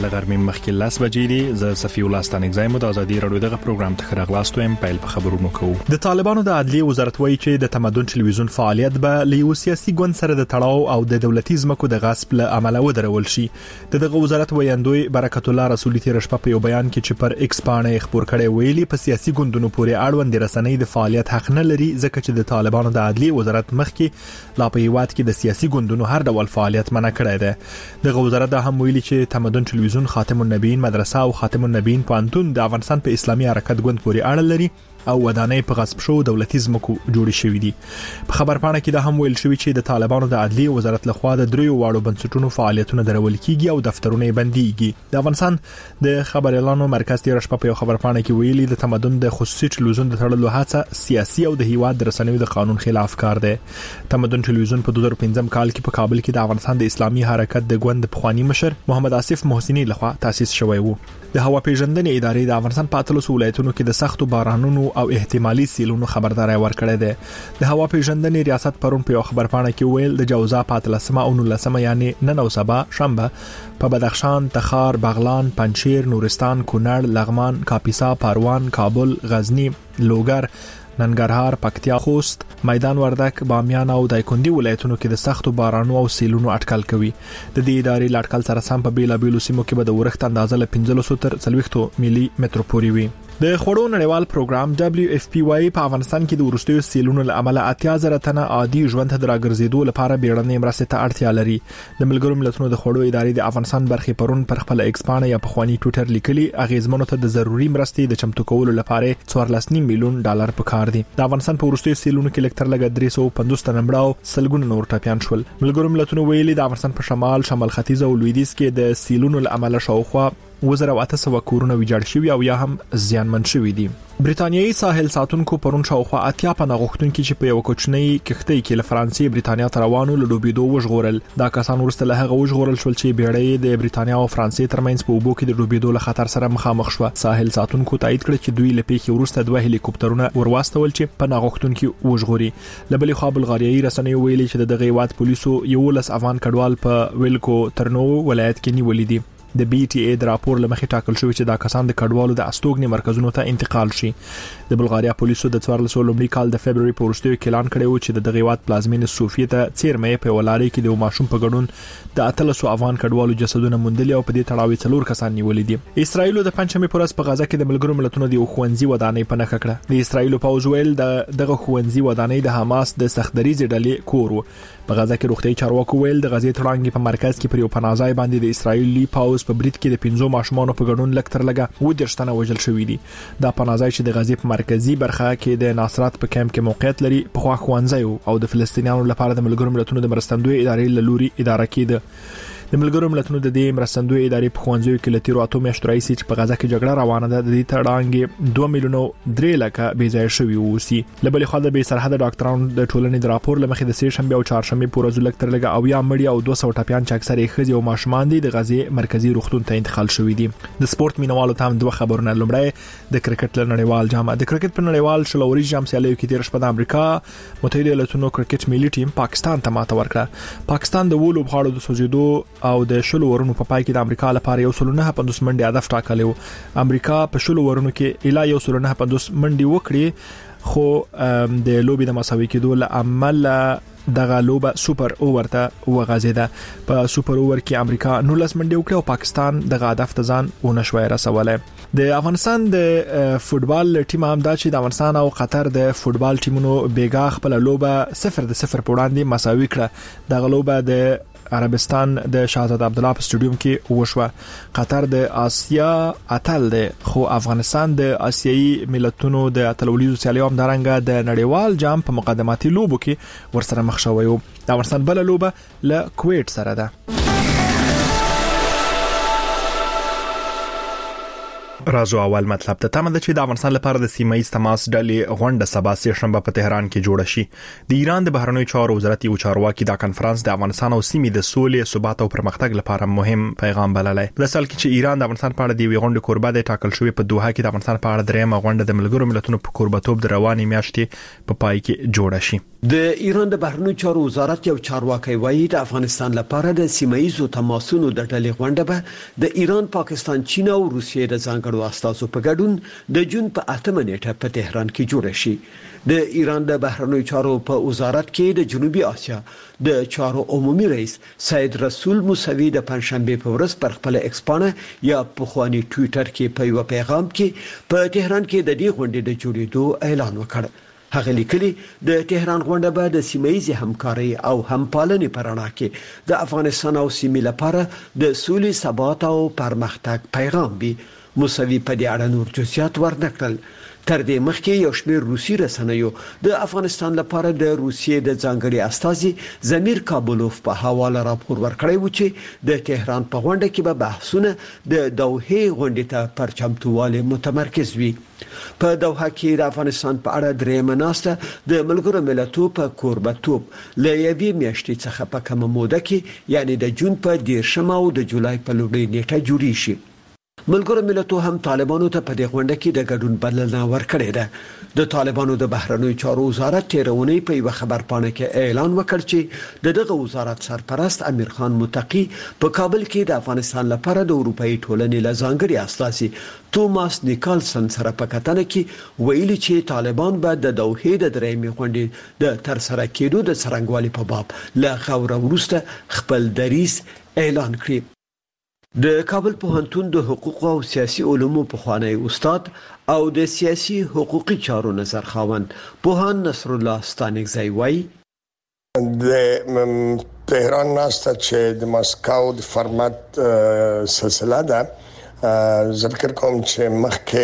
د غرمې مخکې 10 بجې دي. زه صفي الله ستانکزایم د ازادي رادیو دغه پروګرام ته خبرغلاستو يم. پیل په خبرونو کوو. د طالبانو د عدلي وزارت وایي چې د تمدن ټلویزیون فعالیت به له یو سیاسي ګوند سره د تړاو او د دولتي ځمکو د غصب له عمله ودرول شي. دغه وزارت ویاندوی برکت الله رسولي تیر شپه په یو بیان کې چې پر ایکس باندې خبر کړي ویلي په سیاسي ګوندونو پورې اړوند رسنۍ د فعالیت حق نه لري ځکه چې د طالبانو د عدلي وزارت مخکې لا په هیواد کې د سیاسي ګوندونو هر ډول فعالیت منع کړی دی. دغه وزارت هم ویلي چې تمدن ټلویزیون، خاتم النبیین مدرسه او خاتم النبیین پوهنتون د افغانستان په اسلامي حرکت ګوند پورې اړه لري او ودانۍ په غصب شو دولتي ځمکو جوړې شوې دي. په خبرپاڼه کې دا هم ویل شوی چې د طالبانو د عدلي وزارت لخوا د دریو واړو بنسټونو فعالیتونه درول کیږي او دفترونه بنديږي. د افغانستان د خبر اعلانو مرکز تیر شپه په خبرپاڼه کې ویلي د تمدن د خصوصي ټلویزیون د تړلو هڅه سیاسي او د هیواد د رسنیو د قانون خلاف کار دی. تمدن ټلویزیون په 2015 کال کې په کابل کې د افغانستان د اسلامي حرکت د ګوند پخوانی مشر محمد آصف محسنی لخوا تاسیس شوی وو. د هوا پیژندنې ادارې د افغانستان په 13 ولایتونو کې د سختو بارانونو او احتمالي سیلونو خبرداري ورکړې ده. د هوا پیژندنې ریاست پرون په خبرپاڼه کې ویل د جوزا په 13 او 19 یعنی نن او سبا شنبه په بدخشان، تخار، بغلان، پنجشیر، نورستان، کونړ، لغمان، کاپیسا، پروان، کابل، غزنی، لوګر، ننګرهار، پکتیا، خوست، میدان وردک، بامیان او دایکندي ولایتونو کې د سختو بارانونو او سیلونو اټکل کوي. د دې ادارې لاټکل سره سم په بیلابیلو سیمو کې به د ورښت اندازه له 1500 تر 40 ملي متر پورې وي. د خوړو نړیوال پروګرام WFP په افغانستان کې د ورستیو سیلونو له امله 80,000 تنه عادي ژوند ته راګرځېدو لپاره بیړنۍ مرستې ته اړتیا لري. د ملګرو ملتونو د خوړو ادارې د افغانستان برخې پرون پر خپل ایکس باندې یا په خواني ټوئیټر لیکلي اغیزمنو ته د ضروري مرستې د چمتو کولو لپاره 14.9 میلیون ډالر پکار دي. د افغانستان په ورستیو سیلونو کې لکټر لګ 350 تنه مړاو سلګونه نور ټاپیان شول. ملګرو ملتونو ویلي د افغانستان په شمال ختیځ او لویدیځ کې د سیلونو له امله شاوخوا 1800 کورونه ویجاړ شوي او یا هم زیانمن شوي دي. بریتانیایی ساحل ساتونکو پرون شاوخوا 80 پناه غوښتونکي چې په یو کوچنی کښتۍ کې له فرانسې برېټانیا ته روانو له ډوبېدو وژغورل. دا کسان ورسته له هغه وژغورل شول چې بیړۍ د برېټانیا او فرانسې ترمنځ په اوبو کې د ډوبېدو له خطر سره مخامخ شو. ساحل ساتونکو تایید کړ چې دوی له پیښې وروسته 2 هلیکوپټرونه ورواستول چې پناه غوښتونکي وژغوري. له بلې خوا بلغاریایي رسنیو ویلي چې دغه هیواد پولیسو 11 افغان کډوال په ویلکو ترنو ولایت کې نیولې دي. د BTA د راپور لمخې ټاکل شوی چې دا کسان د کډوالو د استوګنې مرکزونو ته انتقال شي. د بلغاریا پولیسو د 14 لومړي کال د فبرवरी په وروستیو کې اعلان کړی و چې د غیوات پلازمینې صوفیه ته چیرمه په ولاري کې د ماشوم په ګډون د 13 افغان کډوالو جسدونه موندلي او په دې تړاو 4 کسان نیولې دي. اسرایل د پنځمې پورس په غزا کې د ملګرو ملتونو د خوندزي ودانۍ په نخښه کړه. د اسرایل پوځ ویل دغه خوندزي ودانۍ د حماس د سختدریزې ډلې کور و. په غزا کې روغتي چارواکو ویل د غزې تړانګي په مرکز کې پر یو پناهځای باندې د اسرایلی پوځ په برید کې د 15 ماشومان په ګډون لکټر لګا و درشتنه وژل شوې دي. دا پناهځای چې د غزې په مرکزی برخه کې د ناصرات په کیمپ کې موقعیت لري په خوا خوانځي او د فلسطینیانو لپاره د ملګرو ملتونو د مرستندوی ادارې لوري اداره کېده. د ملګرو ملتونو د دې مرستندوی ادارې په خوانځي کې لتیرو اتو میاشتو راځي چې په غزا کې جګړه روانه ده. د دې تړانګي 2 میلیون 3 لک بې ځای شوی وسی. لبلې خو د بې سرحد ډاکټرانو د ټولنې د راپور لمخې د سې شنبه او چهارشنبه پورې لکټر لګا او یا مړی او 200 ټاپیان چې اکثره خځې او ماشومان دي د غزې مرکزی روغتون ته انتقال شوی دي. د سپورت مینوالو ته هم 2 خبرونه. لومړی د کرکټ نړیوال جام. د کرکټ په نړیوال شلوري جام سیالیو کې تیر شپه د امریکا متحده ایالاتونو کرکټ ملي ټیم پاکستان ته ماته ورکړه. پاکستان د وولو بغاړو د سوځیدو او د شلو ورونو په پای کې د امریکا لپاره 150 منډي هدف ټاکلی و. امریکا په شلو ورونو کې اله 150 منډي وکړي خو د لوبي د مساوي کېدو له عمل دغه لوبه سوپر اوور ته وغځیده. په سوپر اوور کې امریکا 19 منډي وکړه او پاکستان دغه هدف ته ځان ونشوي رسوله. د افغانستان د فوتبال ټیم هم دا چې د افغانستان او قطر د فوتبال ټیمونو بیګا خپل لوبه 0-0 په وړاندې مساوي کړه. دغه لوبه د عربستان د شاهزاده عبدالله په سټډیوم کې وشوه. قطر د آسیا اتل دی خو افغانستان د آسیایي ملتونو د اتلولیزو سیالیو هم درنګه د نړیوال جام په مقدماتي لوبو کې ورسره مخ شوی و. د افغانستان بل لوبه له کویت سره ده. راځو اول مطلب ته تمه ده چې د افغانستان لپاره د سیمایي تماس ډلې غونډه سبا سه شنبه په تهران کې جوړه شي. د ایران د بهرنیو چارو وزارت یو چارواکي دا کانفرنس د افغانستان او سیمې د سولې، ثبات او پرمختګ لپاره مهم پیغام بللی. د سال کې چې ایران د افغانستان په اړه د غونډې کوربه دی ټاکل شوی، په دوحه کې د افغانستان په اړه درېمه غونډه د ملګرو ملتونو په کوربتوب د رواني میاشتې په پای کې جوړه شي. د ایران د بهرنیو چارو وزارت یو چارواکي وایي د افغانستان لپاره د سیمایي تماسونو د ډلې غونډه به د ایران، پاکستان، چین او روسیې د ځانګړو استازو په ګډون د جون په 8 نیټه په تهران کې جوړ شي. د ایران د بهرنیو چارو په وزارت کې د جنوبي اسیا د چارو عمومي رئیس سید رسول موسوي د پنځشنبه په ورځ پر خپل ایکسپانه یا پخوانی ټوئیټر کې په یو پیغام کې په تهران کې د دې غونډې د جوړېدو اعلان وکړ. هغه لیکلي د تهران غونډه به د سیمایي همکاري او همپالنې په رڼا کې د افغانستان او سیمې لپاره د سولې، ثبات او پرمختګ پیغام وي. موسوي په دې اړه نور جزئیات ورنکړل. تر دې مخکې یو شمېر روسي رسنیو د افغانستان لپاره د روسیې د ځانګړي استازي زمیر کابلوف په حواله راپور ورکړی و چې د تهران په غونډه کې به بحثونه د دوحه غونډې ته پر چمتووالي متمرکز وي. په دوحه کې د افغانستان په اړه درېمه ناسته د ملګرو ملتونو په کوربتوب له یوې میاشتې څخه په کومه موده کې یعنی د جون په 10 او د جولای په لومړۍ نیټه جوړی شي. ملګرو ملتونو هم طالبانو ته په دې غونډه کې د ګډون بلنه ورکړې ده. د طالبانو د بهرنیو چارو وزارت تیرونی په یو خبرپاڼه کې اعلان وکړ چې دغه وزارت سرپرست امیر خان متقی په کابل کې د افغانستان لپاره د اروپאי ټولنې له ځانګړي استازي توماس نیکلسن سره په کتنه کې ویلي چې طالبان به د دوحه د درېمې غونډې د تر سره کېدو د څرنګوالي په باب له غوړ وروسته خپل دریځ اعلان کړي. د کابل پوهنتون د حقوق او سیاسي علومو پخوانی استاد او د سیاسي حقوقي چارو نظر خاوند پوهان نصر الله ستانکزی وایي د تهران ناسته چې د ماسکو د فرمت سلسله ده. ذکر کوم چې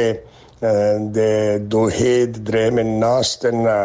مخکې د دوحه د درېمې ناسته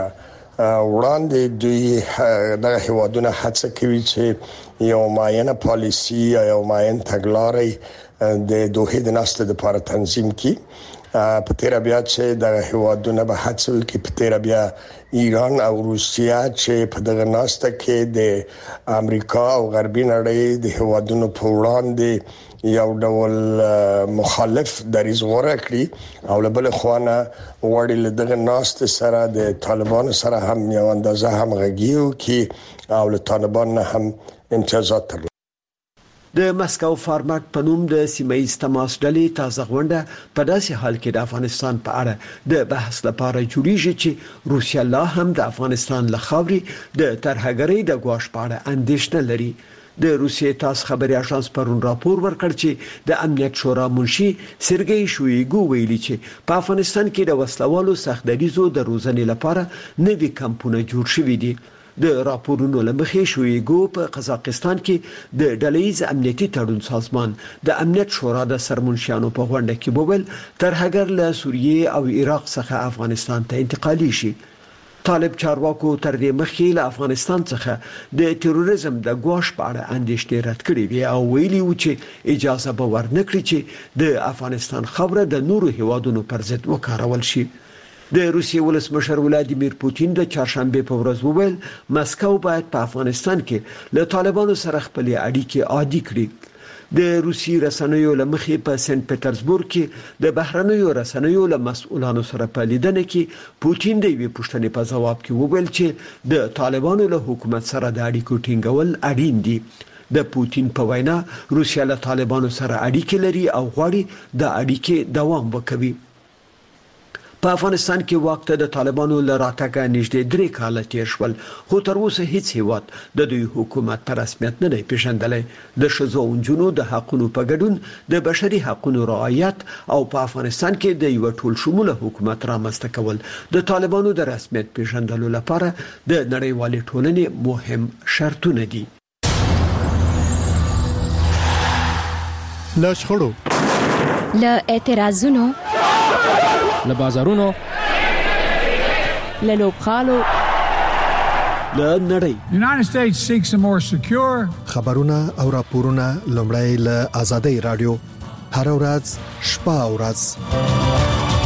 وړاندې دوی د هیوادونو هڅه کوي چې یو معینه پالیسی یا یو معین تګلارې د دوحه د ناسته لپاره تنظیم کړي. په تیر بیا چې د هیوادونو به هڅه وکړي، په تیر بیا ایران او روسیا چې په دغه ناسته کې د امریکا او غربي نړۍ د هیوادونو په وړاندې یو ډول مخالف دریځ ورکړي او له بل خوانه وړي له دغه ناسته سره د طالبانو سره هم یو اندازه همغږي وکړي او له طالبانو هم امتیازات ترلاسه. د مسکو فارمټ په نوم د سیمایي تماس ډلې تازه غونډه په داسې حال کې د افغانستان په اړه د بحث لپاره جوړیږي چې روسیا لا هم د افغانستان له خاورې د ترهګرۍ د ګواښ په اړه اندېښنه لري. د روسیې تاس خبري اژانس پرون راپور ورکړ چې د امنیت شورا منشي سرګئی شویګو ویلي چې په افغانستان کې د وسلوالو سختدریزو د روزنې لپاره نوي کمپونه جوړ شوي دي. د راپورونو لمخې شویګو په قزاقستان کې د ډلهیز امنیتي تړون سازمان د امنیت شورا د سرمنشیانو په غونډه کې بوول ترهګر له سوریې او عراق څخه افغانستان ته انتقالي شي. طالب چارواکو تر دې مخکې له افغانستان څخه د تروریزم د ګواښ په اړه اندېښنې رد کړې وي او ویلي و چې اجازه به ورنکړي چې د افغانستان خبره د نورو هیوادونو پر ضد وکارول شي. د روسیې ولسمشر ولادیمیر پوتین د چهارشنبه په ورځ وویل مسکو باید په افغانستان کې له طالبانو سره خپل اړیکې عادي کړي. د روسي رسنیو لمخې په سنت پټرزبورګ کې د بهرنیو رسنیو له مسؤلانو سره په لیدنه کې پوتین د یوې پوښتنې په جواب کې وویل چې د طالبانو له حکومت سره د اړیکو ټینګول اړین دي. د پوتین په وینا روسیا له طالبانو سره اړیکې لري او غواړي د اړیکې دوام وکړي. په افغانستان کې وخت د طالبانو له راتګه نږدې 3 کال تیر شول، خو تر اوسه هیڅ هیواد د دوی حکومت په رسمیت نه دی پیژندلی. د ښځو او نجونو د حقونو په ګډون د بشري حقونو رعایت او په افغانستان کې د یو ټول شموله حکومت رامنځته کول د طالبانو د رسمیت پیژندلو لپاره د نړیوالې ټولنې مهم شرطونه دي. له شخړو، له اعتراضونو، له بازارونو، له لوبخالو، له نړۍ. The United States seeks a more secure خبرونه او راپورونه لومړی له آزادۍ رادیو هر ورځ شپه او ورځ.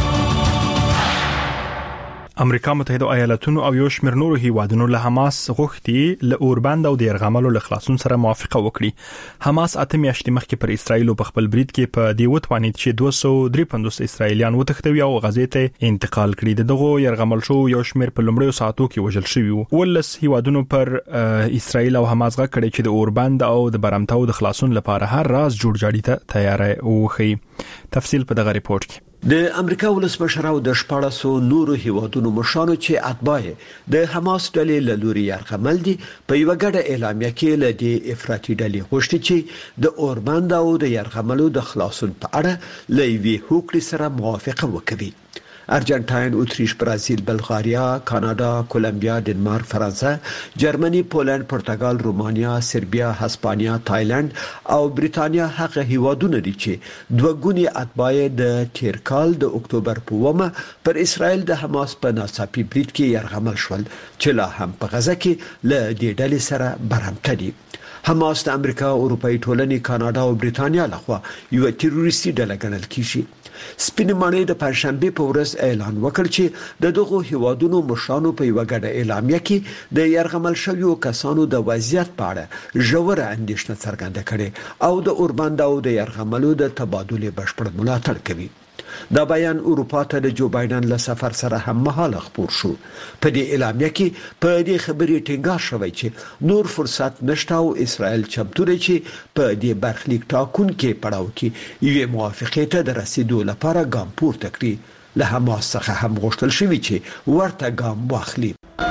امریکا متحده ایالاتونو او یو شمېر نورو هیوادونو له حماس غوښتي له اوربند او د يرغملو له خلاصون سره موافقه وکړي. حماس اته میاشتې مخکې پر اسرایل په خپل برید کې په دی وتوانید چې 253 اسرایلیان وتښتوي او غزې ته انتقال کړي. دغه يرغمل شو یو شمېر په لومړیو ساعتو کې وژل شوی وو. ولس هیوادونو پر اسرایل او حماس غږ کړی چې د اوربند او د برمتاو د خلاصون لپاره هر راز جوړجاړي ته تیار وي. تفصیل په دغه ریپورت کې. د امریکا ولسمشر او د 1400 نورو هیوادونو مشرانو چې اتباع د حماس ډلې له لوري يرغمل دي په یو غړ اعلامیه کې له دې افراطي ډلې غوښتي چې د اوربند او د يرغملو د خلاصون په اړه لوي هوکړې سره موافقه وکړي. ارجنټاین، اتریش، برازیل، بلغاریا، کاناډا، کولمبیا، ډنمارک، فرانسه، جرمني، پولند، پرتګال، رومانیا، سربیا، هسپانیا، تایلند او بریتانیا هغه هیوادونه دي چې دوګونی اتباع د تیر کال د اکتوبر په ومه پر اسرائیل د حماس په ناڅاپي برید کې يرغمل شول چې لا هم په غزه کې له دې ډلې سره برمته دي. حماس د امریکا، اروپאי ټولنې، کاناډا او بریتانیا لخوا یو تروریستي ډله ګڼل کیږي. سپینمانه د پنځشنبه په ورځ اعلان وکړ چې د دغو هیوادونو مشرانو په یو غړ اعلامیه کې د يرغمل شویو کسانو د وضعیت په اړه ژوره اندېښنه څرګنده کړې او د اوربند او د يرغملو د تبادله بشپړ ملاتړ کوي. دا بیان اروپا ته د جو بایدن له سفر سره هم مهاله خبر شو. په دې اعلامیه کې په دې خبرې ټینګار شوی چې نور فرصت نشته او اسرائیل چمتو دی چې په دې برخلیک ټاکونکي پړاو کې یو موافقه ته د رسیدو لپاره ګام پورته کړي. له حماس څخه هم غوښتل شوی چې ورته ګام واخلي.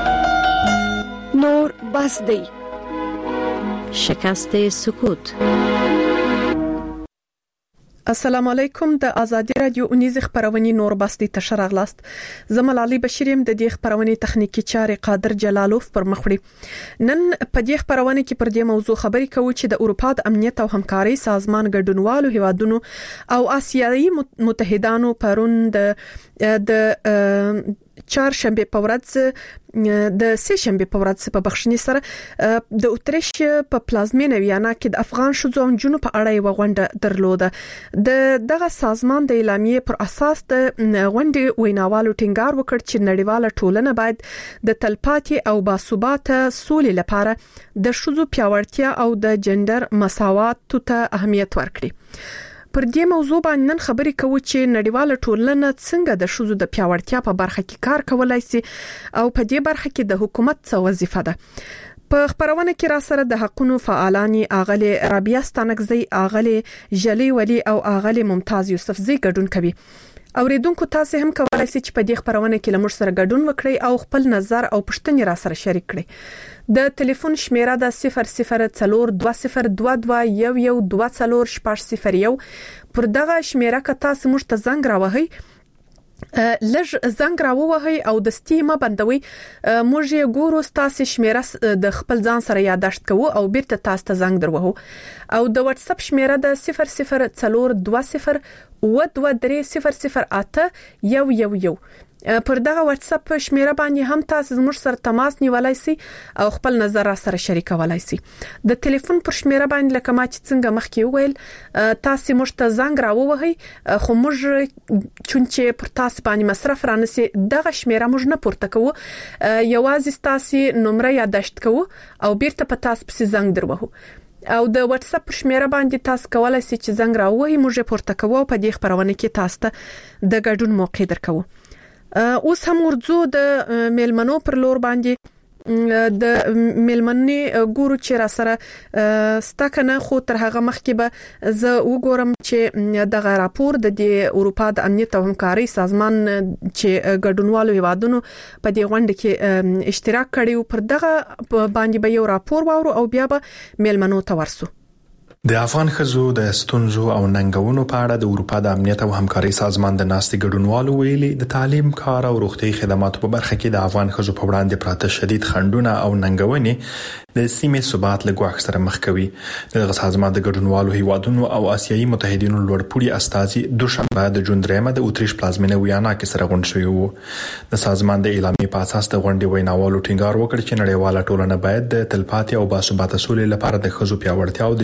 نور بس دی شکست سکوت. السلام علیکم. د ازادي رادیو اونیز خبرونه نور باستی تشرغلاست. زمل علي بشیریم د دې خبرونه تخنیکی چارې قادر جلالوف پر مخړي. نن په دې خبرونه کې پر دې موضوع خبرې کوو چې د اروپا د امنیت او همکاري سازمان ګډونوالو هیوادونو او آسیایي متحدانو پرون د چهارشنبه په ورځ د سهشنبه په ورځ په بخښنې سره د اتریش په پلازمینه ویانا کې د افغان شوزو جنو په اړه یو غونډه درلوده. دغه سازمان د اعلامیې پر اساس د غونډې ویناوالو ټینګار وکړ چې نړیواله ټولنه باید د تلپاتې او باثباته سولې لپاره د شوزو پیاوړتیا او د جندر مساوات ته اهمیت ورکړي. پر دې موضوع باندې نن خبرې کوو چې نړیواله ټولنه څنګه د شوزو د پیاوړتیا په برخه کې کار کولای شي او په دې برخه کې د حکومت څه وظیفه ده. په خبرونه کې را سره د حقوقو فعالانی اغلی رابعه ستانکزی، اغلی جلی ولی او اغلی ممتاز یوسفزی ګډون کوي. اوریدونکو تاسو هم کولای شئ چې په دې خبرونه کې لمر سره ګډون وکړئ او خپل نظر او پوښتنې را سره شریک کړئ. د ټلیفون شمیره د 0042011240 پر دغه شمیره که تاسو موږ ته زنګ راوهئ لږ زنګ راووهئ او د سټیمه بندوي. موږ یې ګورو تاسو شمیره د خپل ځان سره یاداشت کوو او بیرته تاسو ته زنګ دروهو. او د واتس اپ شمیره د 004202300811. پر دغه واتس اپ شمیره باندې هم تاسو زموږ سره تماس نیولای شئ او خپل نظر سره شریکولای شئ. د ټلیفون پر شمیره باندې لکه ما چې څنګه مخکې وویل تاسو موږ ته زنګ راووهئ خو موږ چونچې پر تاسو باندې مصرف رانسي دغه شمیره موږ نه پورته کوو، یوازې تاسو نمبر یاداشت کوو او بیرته په تاسو پسې زنګ دروهو. او د واتس اپ شمیره باندې تاسو کولای شئ چې زنګ راووهئ موږ پورته کوو په دې خبرونه کې تاسو ته د ګډون موقع درکوو. اوس هم ورځو د میلمنو پر لور باندې د میلمنې ګورو چې را سره ستکنه خو تر هغه مخکې به زه وګورم چې دغه راپور د اروپا د امنیت او همکاري سازمان چې ګډونوالو هیوادونو په دې غونډه کې اشتراک کړي پر دغه باندې به یو راپور واورو او بیا به میلمنو ته ورسو. د افغان خزو د ستونزو او ننګونو په اړه د اروپا د امنیت او همکاري سازمان د ناستې ګډونوالو ویلي د تعلیم، کار او روغتي خدماتو په برخه کې د افغان خزو په وړاندې پراته شدید خنډونه او ننګونې د سیمې ثبات له ګواښ سره مخ کوي. د سازمان د ګډونوالو هیوادونو او آسیایي متحدینو لوړپوړي استازي دوشنبه د جون 3 د اتریش پلازمینه ویانا کې سره غونډه شوی وو. د سازمان د اعلامیې په اساس د غونډې ویناوالو ټینګار وکړ چې نړیواله ټولنه باید د تلپاتې او باثباته سولې لپاره د خزو پیاوړتیا او د جندر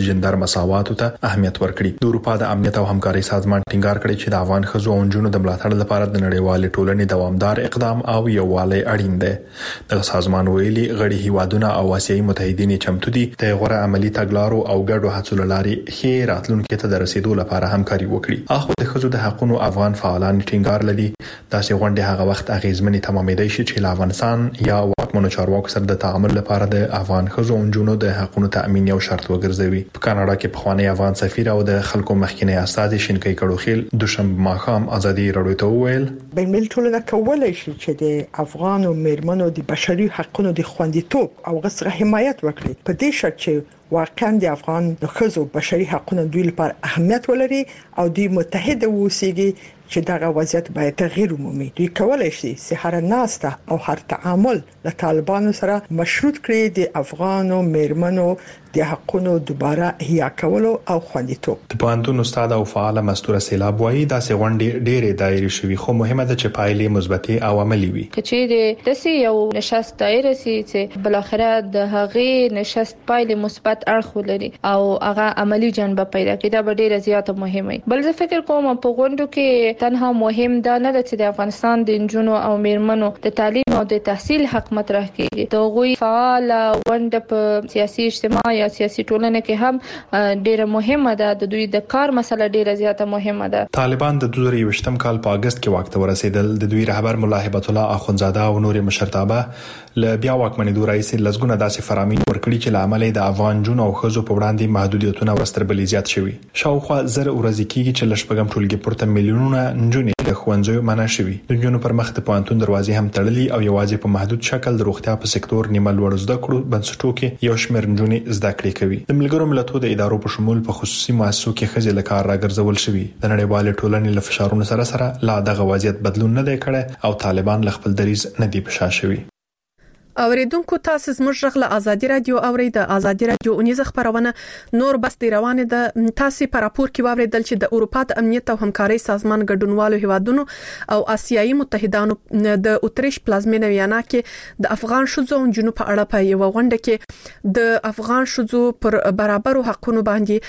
مساواتو ته اهمیت ورکړي. د اروپا د امنیت او همکاري سازمان ټینګار کړی چې د افغان ښځو او نجونو د ملاتړ لپاره د نړیوال ټولنې دوامدار اقدام او یووالی اړین دی. د سازمان ویلي غړي هیوادونه او آسیایي متحدین چمتو دي د غوړه عملی تګلارو او ګډو هڅو لاري خیر راتلونکو ته د رسیدو لپاره همکاري وکړي. اخو د ښځو د حقوقو افغان فعالان ټینګار لري داسې غونډې هغه وخت اغیزمنې تمامېدای شي چې افغانستان یا واکمنو چارواکو سره د تعامل لپاره د افغان ښځو او نجونو د حقوقو تأمین یو شرط وګرځوي. په کاناډا کې پخوانی افغان سفیر او د خلکو مخکینی استاد شینکۍ کډوخیل دوشنبه ماښام ازادي راډیو ته وویل بین ټولنه کولای شي چې د افغان او میرمنو د بشري حقوقو د خوندیتوب او غوښتنه حمایت وکړي په دې شرط چې واقعا د افغان د ښځو بشري حقوقو دوی لپاره اهمیت ولري او د متحد اوسېږي چې دغه وضعیت باید تغییر ومومي. دوی کولای شي چې هر ناسته او هر تعامل له طالبانو سره مشروط کړي د افغان او میرمنو د حقوقو دوباره احیا کولو او خوندیتوب. د پوهنتون استاد او فعال مستوره سیلاب وایي دا سه غونډې ډېرې دایره شوي خو مهمه ده چې پایلې مثبتې او عملی وي. چې د سې یو نشست دایره سي چې بل اخره د هغې نشست پایلې مثبت اړخ ولري او هغه عملی جنبه پیدا کړي دا ډېره زیاته مهمه. بل زه فکر کوم په غونډو کې تنها مهم دا نه ده چې د افغانستان د نجونو او میرمنو د تعلیم او د تحصیل حق مطرح کیږي. د غوي فعال ونډه په سیاسي اجتماع یا سیاسي ټولنه کې هم ډیره مهمه ده. د دوی د کار مسله ډیره زیاته مهمه ده. طالبان د 2020م کال په اگست کې واک ته ورسېدل. د دوی رهبر ملا هبت الله اخونزاده او نور مشرتابه ل بیا واکمنېدو رئیس لزګونه داسې فرامین ورکړي چې لامل د افغان جون او خزو په وړاندې محدودیتونه ورستربلې زیات شوي. شاوخوا زر ورځې کېږي چې لشپږم ټولګي پورته میلیونونه نجونې د ښوونځیو منع شوي. د نجونو پر مخ د پوهنتون دروازې هم تړلي او یوازې په محدود شکل د روغتیا په سکتور نیمه لوړ زده کړو بنسټو کې یو شمېر نجونې زده کړې کوي. د ملګرو ملتونو د ادارو په شمول په خصوصي مؤسسو کې ښځې له کار راګرځول شوي. د نړیوال ټولنې له فشارونو سره لا دغه وضعیت بدلون نه دی کړی او طالبان له خپل دریځ نه دی په شا شوي. اوریدونکو تاسو زموږ غږ له ازادي رادیو اورید. د ازادي رادیو اونیزه خبرونه نور بس دی روانه ده. تاسو په راپور کې واوریدل چې د اروپا د امنیت او همکاري سازمان ګډونوالو هیوادونو او آسیایي متحدانو د اتریش پلازمینه ویانا کې د افغان شوزو او جنوب په اړه په یو غونډه کې د افغان شوزو پر برابرو حقوقو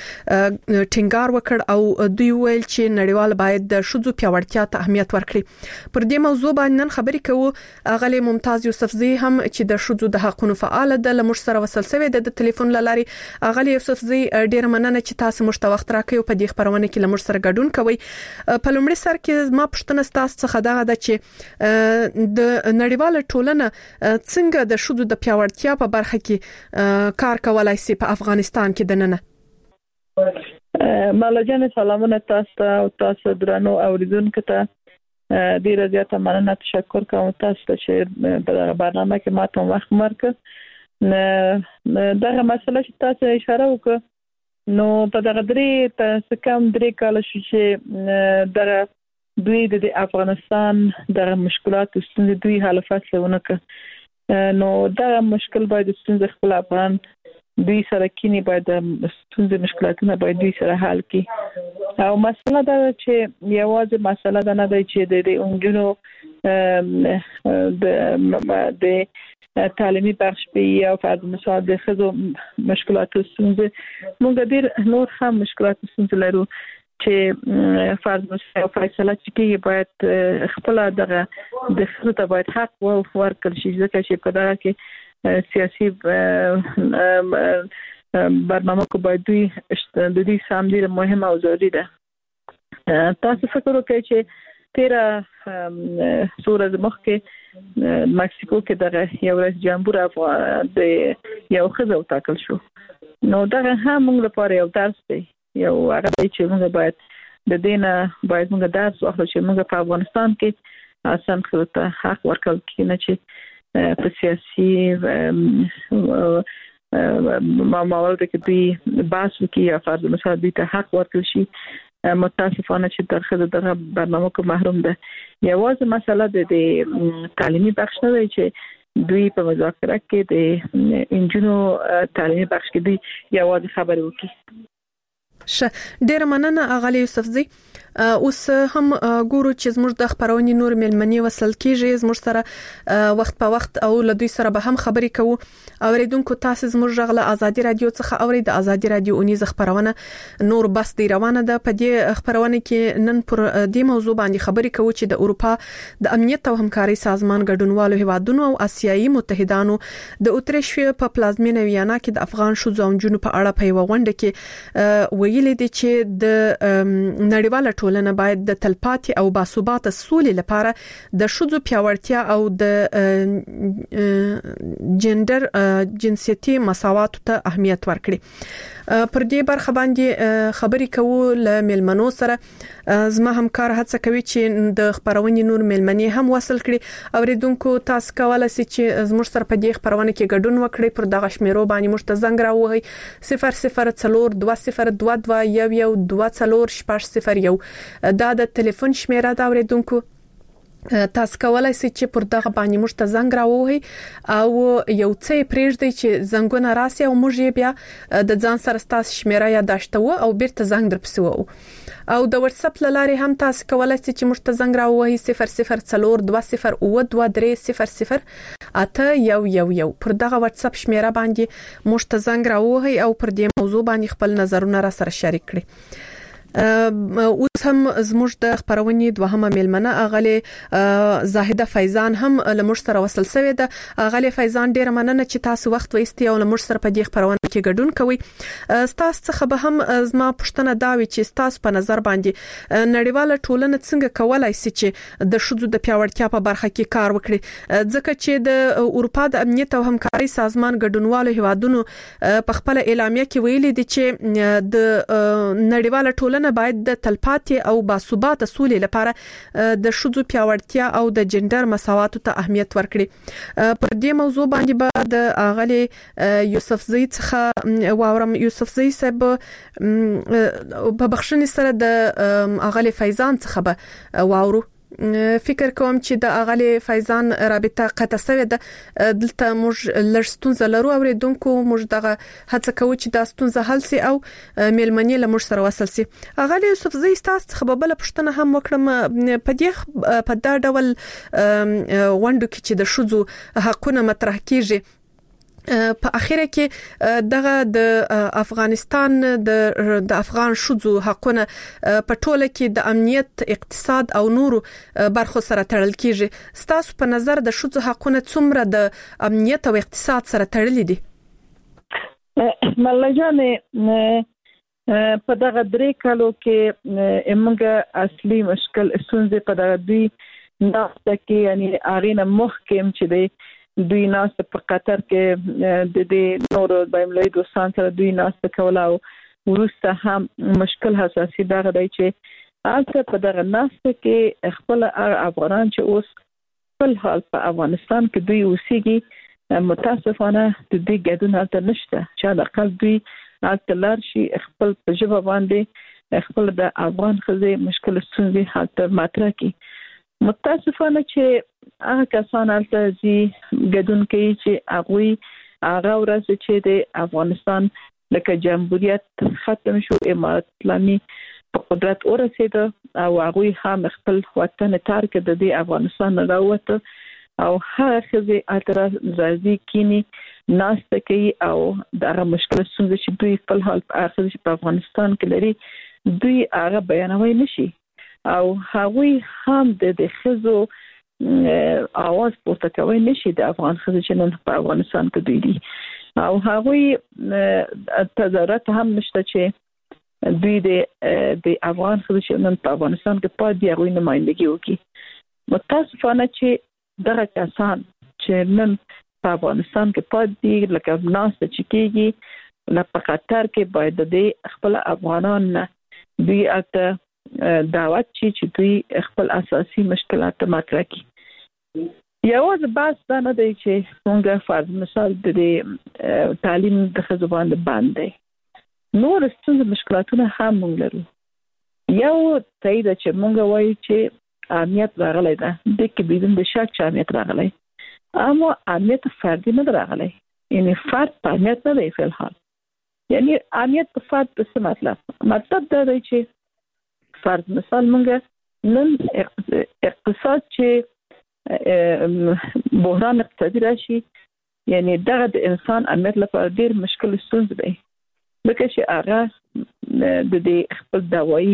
باندې ټینګار وکړ او دوی ویل چې نړیوال باید د شوزو پیاوړتیا ته اهمیت ورکړي. پر دې موضوع باندې نن خبرې کوو. اغلی ممتاز یوسفزی هم چې د شوزو د حقوقو فعال د لمر سره وصل شوی د تلیفون لاري. اغلی یوسفزی ډیر مننه چې تاسو مشت وخت راکړو په دې خبرونه کې لمر سره ګډون کوي. په لومړي سر کې ما پښتنه تاسو څخه دغه د چې د نړیوال ټولنه څنګه د شوزو د پیاوړتیا په برخه کې کار کولای شي په افغانستان کې د نن. مالجان سلامونه تاسو او تاسو درنو اوریدونکو ته ډیره زیاته مننه تشکر کوم تاسو ته چې په برنامه کې ماته وخت مرکه. دغه مسله چې تاسو اشاره وکړه نو په دغه درې کم کال چې دغه دوی د افغانستان د مشکلات ستونزې دوی حل فصلونه ک نو دا مشکل باید ستونزې خپل افغان دوی سره کینی باید ستونزې مشکلاتونه باید دوی سره حل کړي او مسله دا چې یوازې مسله دا نه دی چې د اونجونو د تعلیمي بخش په یا فرض مثال د خزو مشکلات ستونزې موږ ډیر نور هم مشکلات ستونزې لرو چې فرض مثال فیصله چې باید خپل دغه د خزو ته باید حق ورکړل شي ځکه چې په دغه کې سیاسي برنامه کو باید دوی د دې سم ډیر مهمه او ضروري ده. تاسو فکر وکړئ چې 13 سورز مخکې مکسیکو کې دغه یو رئیس جمهور د یو خزو ټاکل شو. نو دغه هم موږ لپاره یو درس دی. یو هغه چې موږ باید د دینه باید موږ درس واخلو چې موږ په افغانستان کې اسان خلک ته حق ورکړل کینه چې په سیاسي موارد کې دوی بحث وکړي یا فرض مثال دوی ته حق ورکړل شي. متاسفانه چې درخه دغه برنامه کو محروم ده. یوازې مسله د تعلیمي بخش نه دی چې دوی په مذاکره کې د انجینو تعلیمي بخش کې دوی یوازې خبرې وکړي. ډیر مننه اغلی یوسفزی. اوس هم ګورو چې زموږ د خبرونې نور ملمنې وصل کیږي زموږ سره وخت په وخت او له دوی سره به هم خبرې کوو. اوریدونکو تاسو زموږ غږ له ازادي رادیو څخه اوري د ازادي رادیو اونیز خبرونه نور بس دی روانه ده. په دې خبرونه کې نن پر دې موضوع باندې خبرې کوو چې د اروپا د امنیت او همکاري سازمان ګډونوالو هیوادونو او آسیایي متحدانو د اتریش په پلازمینه ویانا کې د افغان شوزو او جنونو په اړه په یو غونډه کې ویلي دي چې د نړیواله ټولنه باید د تلپاتې او باثباته سولې لپاره د شوزو پیاوړتیا او د جندر جنسيتي مساوات ته اهمیت ورکړي. پر دې برخه باندې خبرې کوو له ملمنو سره. زما همکار هڅه کوي چې د خبرونې نور ملمنې هم وصل کړي. اوریدونکو تاسو کولای شئ چې زموږ سره په دې خبرونه کې ګډون وکړئ. پر دغه شمیرو باندې موږ ته زنګ راوهئ 002022124001. دا د ټلیفون شمیره دا اوریدونکو تاسو کولای شئ چې پر دغه باندې موږ ته زنګ راوهئ او یو څه پرېږدئ چې زنګونه راسي او موږ یې بیا د ځان سره تاسو شمیره یاداشتو او بیرته زنګ درپسې وو. او د واتس اپ لارې هم تاسو کولای شئ چې موږ ته زنګ راوهئ 002022300811 پر دغه واتس اپ شمیره باندې موږ ته زنګ راوهئ او پر دې موضوع باندې خپل نظرونه را سره شریک کړئ. اوس هم زموږ د خبرونې دوهمه ملمنه اغله زاهده فیضان هم لمر سره وصل شوې ده. اغله فیضان ډیره مننه چې تاسو وخت وایستي او لمر سره په دې خبرونه کې ګډون کوي. تاسو څخه به هم زما پوښتنه دا وي چې تاسو په نظر باندې نړیواله ټولنه څنګه کولای شي چې د شذو د پیاوړتیا په برخه کې کار وکړي، ځکه چې د اروپا د امنیت او همکاري سازمان ګډونوالو هیوادونو په خپل اعلامیه کې ویلي دي چې د نړیواله ټولنه باید د تلپاتې او باثباته سولې لپاره د شذو پیاوړتیا او د جندر مساوات ته اهمیت ورکړي. پر دې موضوع باندې به د اغلی یوسفزئی څخه واورم. یوسفزئی صاحب په بخښنې سره د اغلی فیضان څخه به واورو. فکر کوم چې د اغلی فیضان رابطه قطع شوه ده. دلته موږ لړستون زلرو اوریدونکو موږ دغه هڅه کوو چې د ستونزه حل سي او ملمنې له موږ سره وصل سي. اغلی یوسفزئی تاسو خبر بل پښتنه هم وکړم په دې په دا ډول وندو کې چې د شذو حقونه مطرح کیږي. په اخیره کې دغه د افغانستان د افغان شذو حقونه په ټوله کې د امنیت، اقتصاد او نورو برخو سره تړل کیږي. ستاسو په نظر د شذو حقونه څومره د امنیت او اقتصاد سره تړلي دي؟ ملجانه په دغه درې کالو کې موږ اصلي مشکل ستونزې په دغه دوی ناسته کې یعنی اړینه محکم چې دی دوی ناسته په قطر کې د دې نورو بایملي دوستان سره دوی ناسته کوله او ورسته هم مشکل حساسي دغه دی چې البته په دغه ناسته کې خپل افغانان چې اوس خپل حال په افغانستان کې دوی اوسېږي متاسفانه د دې ګډون حالت نشته چې د اقل دوی اټلر شي خپل په ژبه باندې خپل د افغان خزي مشکل ستونزې حالت مطرح کی. متاسفانه چې هغه کسان الته زی ګډون کوي چې هغه ورځ چې د افغانستان لکه جمهوریت ختم شو، امارت اسلامي په قدرت ورسید او هغه هم خپل وطن ترک د افغانستان راوته او هغه خزي اعتراض زازي کینی ناسته کوي او دغه مشکل څنګه چې دوی خپل حال په افغانستان کې لري دوی هغه بیانوي نشي او هغه هم د خزو اواز پورته کوي نشي د افغان خزو چې نن په افغانستان کې دوی دي او هغه تظاهرات هم نشته چې دوی د افغان خزو چې نن په افغانستان کې پاتې دي هغه نمائندګي وکړي. متاسفانه چې دغه کسان چې نن په افغانستان کې پاتې دي لکه ناس چې کېږي په قطر کې باید د خپل افغانان دوی اته دعوت چې دوی خپل اساسي مشکلات مطرح کړي. یوازې بس دا نه دی چې موږ فرض مثال د تعلیم د خزو باندې باندې نور ستونزې مشکلاتونه هم موږ لرو. یو تایید چې موږ وایو چې امنیت راغلی ده د کې بدون د شک چې امنیت راغلی، اما امنیت فردي نه راغلی، یعنی فرد په امنیت نه دی فعل حال. یعنی امنیت په فرد په څه مطلب دا دی چې فرض مثال مونږ نن اقتصاد چې بحران اقتصادي راشي یعنی دغه د انسان امنیت لپاره ډیر مشکل ستونزه دی لکه چې هغه د خپل دوايي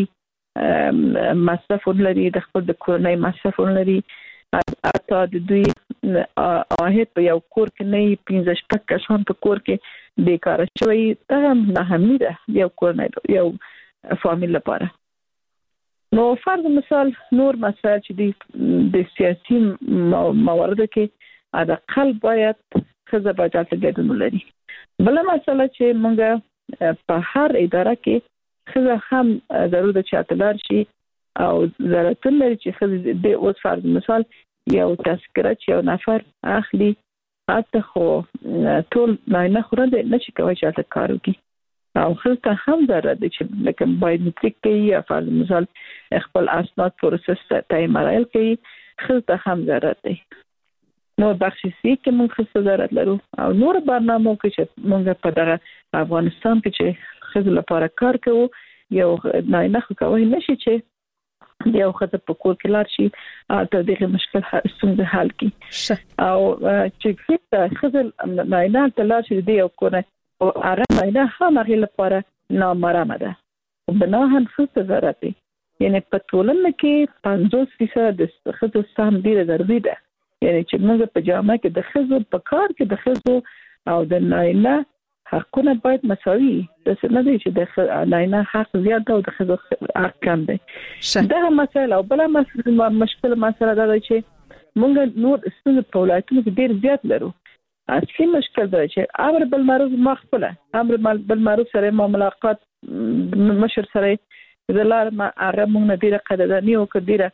مصرف لري د خپل د کورنۍ مصرف لري اته د دوی آهت په یو کور کې نه 15 کسان په کور کې بیکار شوی دا نه همي ده یو کورنۍ یو فامیل لپاره نو فرض مثال نور مسائل چې د سیاسي موارد کې اقل باید خزه باید ګډون لري بل مسله چې موږ په هر اداره کې خزه هم ضروري ده چې اتلار شي او ضرورت لري چې خزه د اوس فرض مثال یو تذکره چې یو نفر اخلي حتی خو ټول نه خورند نشي کوي چې تاسو کار وکړي او خلک هم ضرورت دي چې لکه بایومټریک کې یا فرض مثال خپل اسناد پروسس ته مراحل کې خلک هم ضرورت دي نو بخشي کې موږ څه ضرورت لرو او نور برنامه کې چې موږ په دغه افغانستان کې چې خزه لپاره کار کوو یو نه کوي نشي چې یو خزه په کور کې لار شي ته دغه مشکل څنګه حل کی او چې خزه نه تلار شي دی یو کونه او ارامه نه هم هغه لپاره نامرامه ده بناهن خزه ضرورت دي یعنی په ټولنه کې 50% د خزه سهم ډیره ضروري ده یعنی چې موږ په جامعه کې د خزو په کار کې د خزو او د نایله حقونه باید مساوي د څه نه دی چې د نایله حق زیات او د خزو حق کم دی دا مسله او بل مشکل مسله دا دی چې موږ نور ستاسو په ولایتونو کې ډیر زیات لرو اصلي مشکل دا چې امر بالمعروف مخفله امر بالمعروف سره ملاقات مشر سره زلار ما هغه موږ نه ډیره قدرداني او کډیره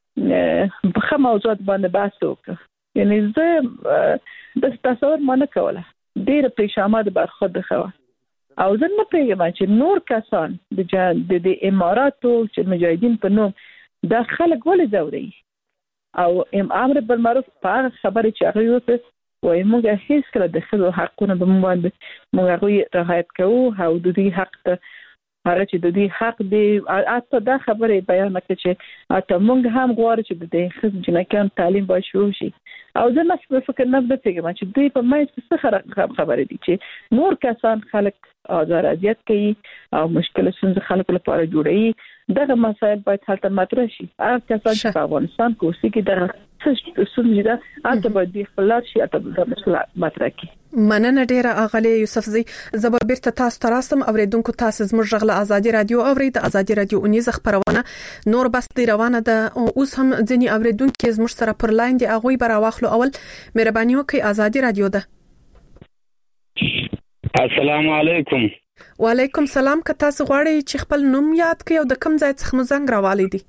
په موضوعات باندې بحث وکړ یعنی زه د تصور مانه کوله ډیره پېښامه برخورد خو او زه نه پیږم چې نور کسان د اماراتو چې مجاهدین په نوم د خلک ولې ضروري او امر بالمعروف په خبره چې هغه وته وای موږ هیڅ کله د خزو حقونه به باندې موږ رعایت کوو او د دې حق ته هغه چې د دې حق دی اته دا خبره بیان کړي چې اته موږ هم غواړو چې د خزو جنکان تعلیم باید شروع شي او زه نه فکر نه پېږم چې دوی په مې څه خبره دي چې نور کسان خلک آزار اذیت کوي او مشکل څنګه خلک لپاره جوړي دغه مسایل باید حل مطرح شي هر کسان چې په افغانستان کې اوسې کې دغه څه دا اته باید خپل شي اته د مشکل مطرح کی مننه ډیره اغلی یوسفزی زبابیر ته تاسو تراسم اوریدونکو تاسو زموږ غږ ازادي رادیو اورید ازادي رادیو اونیز خبرونه نور بس دی روانه ده اوس هم ځنی اوریدونکو زموږ سره پر لاین دی اغوی براواخلو اول مهرباني وکي ازادي رادیو ده السلام علیکم وعلیکم سلام که تاسو غواړئ چې خپل نوم یاد کړئ او د کوم ځای څخه مو زنګ راوالي دي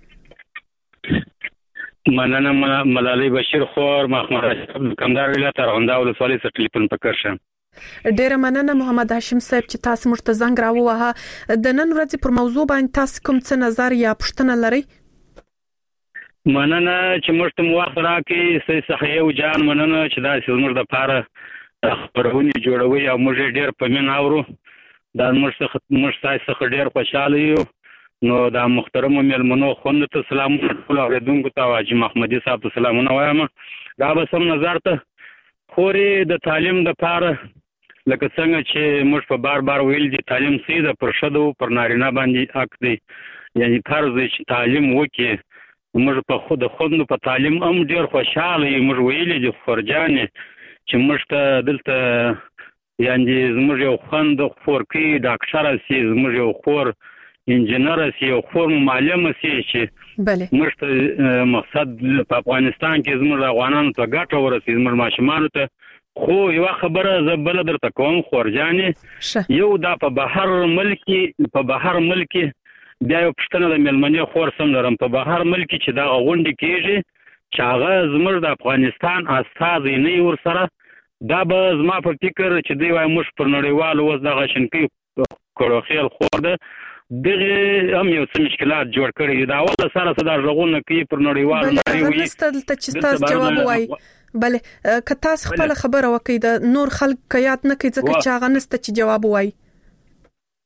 مننه ملالۍ بشیر خور محمد اشرف کمدار ولایت ارغنداو ولسوالۍ څخه ټلیفون پکړم ډیره مننه محمد هاشم صاحب چې تاسو موږ ته زنګ راووهه د نن ورځې پر موضوع باندې تاسو کوم څه نظر یا پوښتنه لرئ مننه چې موږ ته وخت راکړئ صحیح جان مننه چې دا موږ د پاره خبرونه جوړوي او موږ ډیر په من اورو دا موږ څخه ډیر خوشاله یو نو دا محترم مېلمنو خوند ته سلام ټول اوریدونکو ته حاجی محمدي صاحب ته سلامونه وایم دا به سم نظر ته خوري د تعلیم د پاره لکه څنګه چې موږ په بار ویل دي تعلیم سیده پر شدو پر نارینه باندې حق دی یعنی فرض دی چې تعلیم وکړي موږ په خود په تعلیم هم ډیر خوشاله یو موږ ویل دي فرجانې چې موږ ته دلته یعنی زموږ یو خوند خورکی ډاکټر سي زموږ یو خور انجنیر سي یو خور معلم سي چې بله موږ ته مقصد په افغانستان کې زموږ افغانانو ته ګټه ورسي زموږ ماشومان ته خو یو خبره زبل درته کوم خورجانې یو دا په بهر ملک بیا یو پښتنه د ملمنې خور سم لرم په بهر ملک چې دا غونډه کیږي چې هغه زموږ د افغانستان استاد نه ور سره دا به زما په فکر چې دی وای موږ پر نړیوال وز د غشنکی کړو خیال خور ده دغه هم یو څه مشکلات جوړ کړی دا ول سره صدر رغونه کوي پر نړیوال نړیوي تاسو جواب وای بله که تاسو خپل خبره وکړئ د نور خلک کيات نه کوي ځکه چې هغه نسته چې جواب وای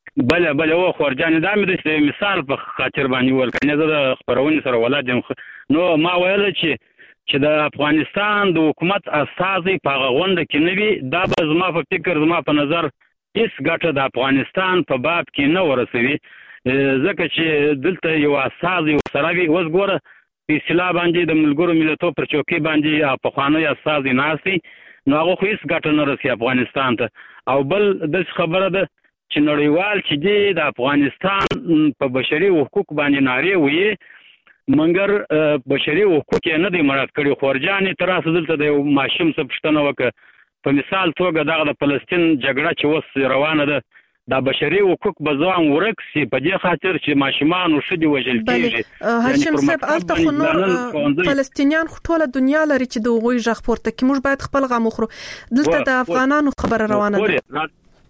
بل او خورجان دا مې د مثال په خاطر باندې ول کنه زه د خبرونې سره ولادم نو ما ویل چې د افغانستان د حکومت اساسي په غونډه کې نه وي دا به زما په فکر زما په نظر هیڅ ګټه د افغانستان په باب کې نه ورسوي ځکه چې دلته یو اساسي سره وي اوس ګوره په اصطلاح باندې د ملګرو ملتونو پر چوکۍ باندې په خواني اساسي ناسي نو هغه هیڅ ګټه نه رسي افغانستان ته او بل د خبره ده چې نړیوال چې د افغانستان په بشري حقوق باندې نارې وي منګر بشري حقوق یې نه دی مراعات کړی خورجانې تر اوسه دلته د ماشوم څخه پښتنه وکړه په مثال توګه دغه د فلسطین جګړه چې اوس روانه ده د بشري حقوق بزوام ورک سي په دې خاطر چې ماشومان او شدي وژل کیږي هاشم صاحب الته خو نور فلسطینیان ټوله دنیا لري چې د غوي ژغ پورته کې موږ باید خپل غم وخورو دلته د افغانانو خبره روانه ده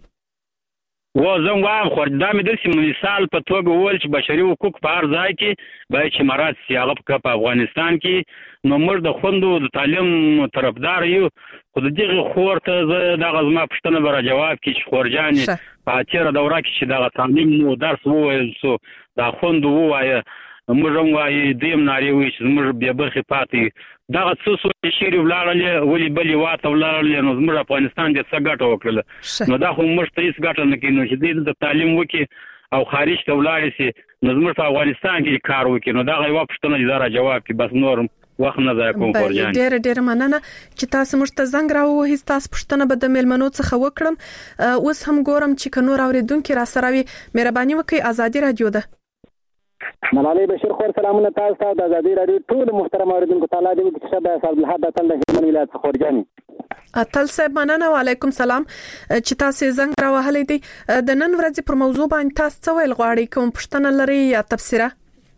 زه وایم خو دا مې درسي مثال په توګه وویل چې بشري حقوق په هر ځای کې باید چې مراعات سي هغه په افغانستان کې نو موږ د خوندو د تعلیم طرفدار یو خو د دغه خور ته زه دغه زما پوښتنه به را جواب کړي چې خورجانې په تېره دوره کې چې دغه تعلیم مو درس وویل سو دا خوندو ووایه موږ هم وایي دیم نارې وایي چې زموږ بې برخې پاتې دغه څه سو چې شیرې ولاړلې ولې بلې واته ولاړلې نو زموږ افغانستان دې څه ګټه وکړله نو دا خو موږ ته هېڅ ګټه نه کوي نو چې دې د تعلیم وکړي او خارج ته ولاړې سي نو زموږ په افغانستان کې کار وکړي نو دغه یوه پوښتنه چې دا را جواب کړي بس نور وخت نه ضایع کوم خورجان ډېر مننه چې تاسو موږ ته زنګ راووهئ تاسو پوښتنه به د میلمنو څخه وکړم اوس هم ګورم چې که نور اورېدونکي را سره وي مهرباني وکړئ ازادي رادیو ده ملالۍ بشیر خور سلامونه تاسو ته د ازادي رادیو ټول محترم اوریدونکو تعالی دې وکړي چې شب عبدالحد اتل د هلمند ولایت څخه خورجانې اتل صاحب مننه وعلیکم سلام چې تاسو زنګ راوهلی دی د نن ورځې پر موضوع باندې تاسو څه ویل غواړئ کوم پوښتنه لرئ یا تبصره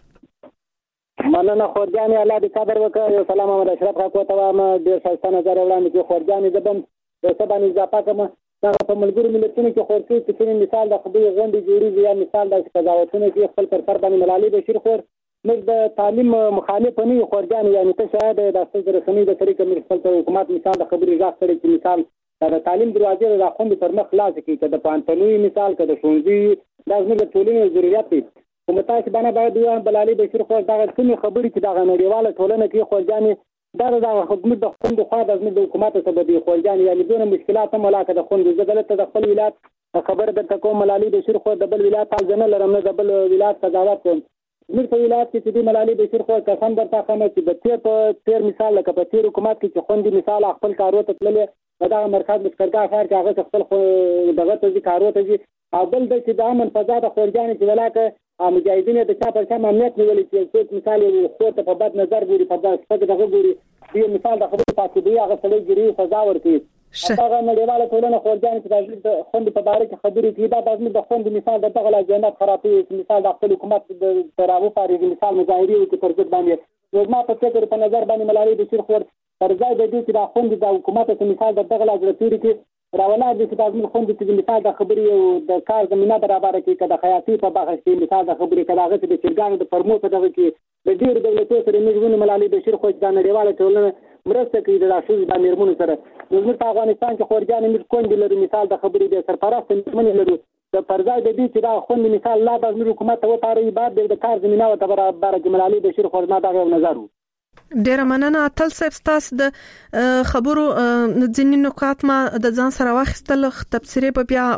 مننه خورجانې الله دې قدر وکړه یو سلام محمد اشرف خاکو ته وایم ډېر ښایسته نظر وړاندې کړي خورجانې زه به هم یو څه باندې اضافه کړم دغه په ملګرو ملتونو کې خورکې چې مثال د خبرې غونډې جوړېږي یا مثال د قضاوتونو کې خپل پر سر باندې ملالۍ بشیر خور موږ د تعلیم مخالف نه یو خورجانې یعنې ته شاید د ستاسو رسنۍ د طریقې موږ خپل حکومت مثال د خبرې غاښ کړی چې مثال د تعلیم دروازې د خوندې پر مخ خلاص کړي که د پوهنتوني مثال که د ښوونځي دا زموږ د ټولنې ضرورت دی خو متاسفانه باید ووایم ملالۍ بشیر خور دغه کومې خبرې چې دغه نړیواله ټولنه کې خورجانې دا د خدمت د خوندو خوا د زموږ د حکومت څخه د خورجانې یعنې دونه مشکلات هم ولاکه د خوندو زه دلته د خپل ولایت خبر درته کوم ملالۍ بشیر خور د بل ولایت حال زه نه لرم نه د بل ولایت قضاوت کوم زموږ په ولایت کې چې د ملالۍ بشیر خور قسم درته خمه چې د تیر مثال لکه په تیر حکومت کې چې خوندې مثال خپل کارو ته تللې په دغه مرکز لښکرګاه ښار کې هغه خپل دغه ته ځي کارو ته ځي او بل د چې د امن فضا د خورجانې چې ولاکه مجاهدین د چا پر چا امنیت نیولې چې څوک مثال یو خو ته په بد نظر ګوري په دغه دغه ګوري دی مثال د خبرې پاتې دی هغه سړی ګری سزا ورکړي هغه نړیواله ټولنه خورجانې چې د خوند په باره کې خبرې کوي دا د خوند مثال د دغه جنت خرابې مثال د خپل حکومت د تراو پارېږي مثال مظاهرې وکړي پر ضد باندې نو ما په فکر په نظر باندې ملالۍ بشیر خور پر ځای د دې چې د خوند د حکومت څخه مثال د دغه اجرتوري کې راولاړ دي چې د خوند چې مثال د خبرې او د کار زمينه برابر کړي کله خیاطي په باغ کې مثال د خبرې کله هغه چې د چرګانو د فرمو په دغه کې د ډېر دولتونو سره موږ ملالۍ بشیر خو د نړیواله ټولنه مرسته کوي د راشد د میرمنو سره موږ په افغانستان کې خورجانې موږ کوم لري مثال د خبرې د سرپرست میرمنې لري د پرځای د دې چې دا خوند مثال لا د حکومت ته وتاړي بعد د کار زمينه او برابر کې ملالۍ بشیر خو ما دغه نظر ډیر مننه اتل صاحب تاسو د خبرو ځینې نکات ما د ځان سره واخیستل تفسیرې په بیا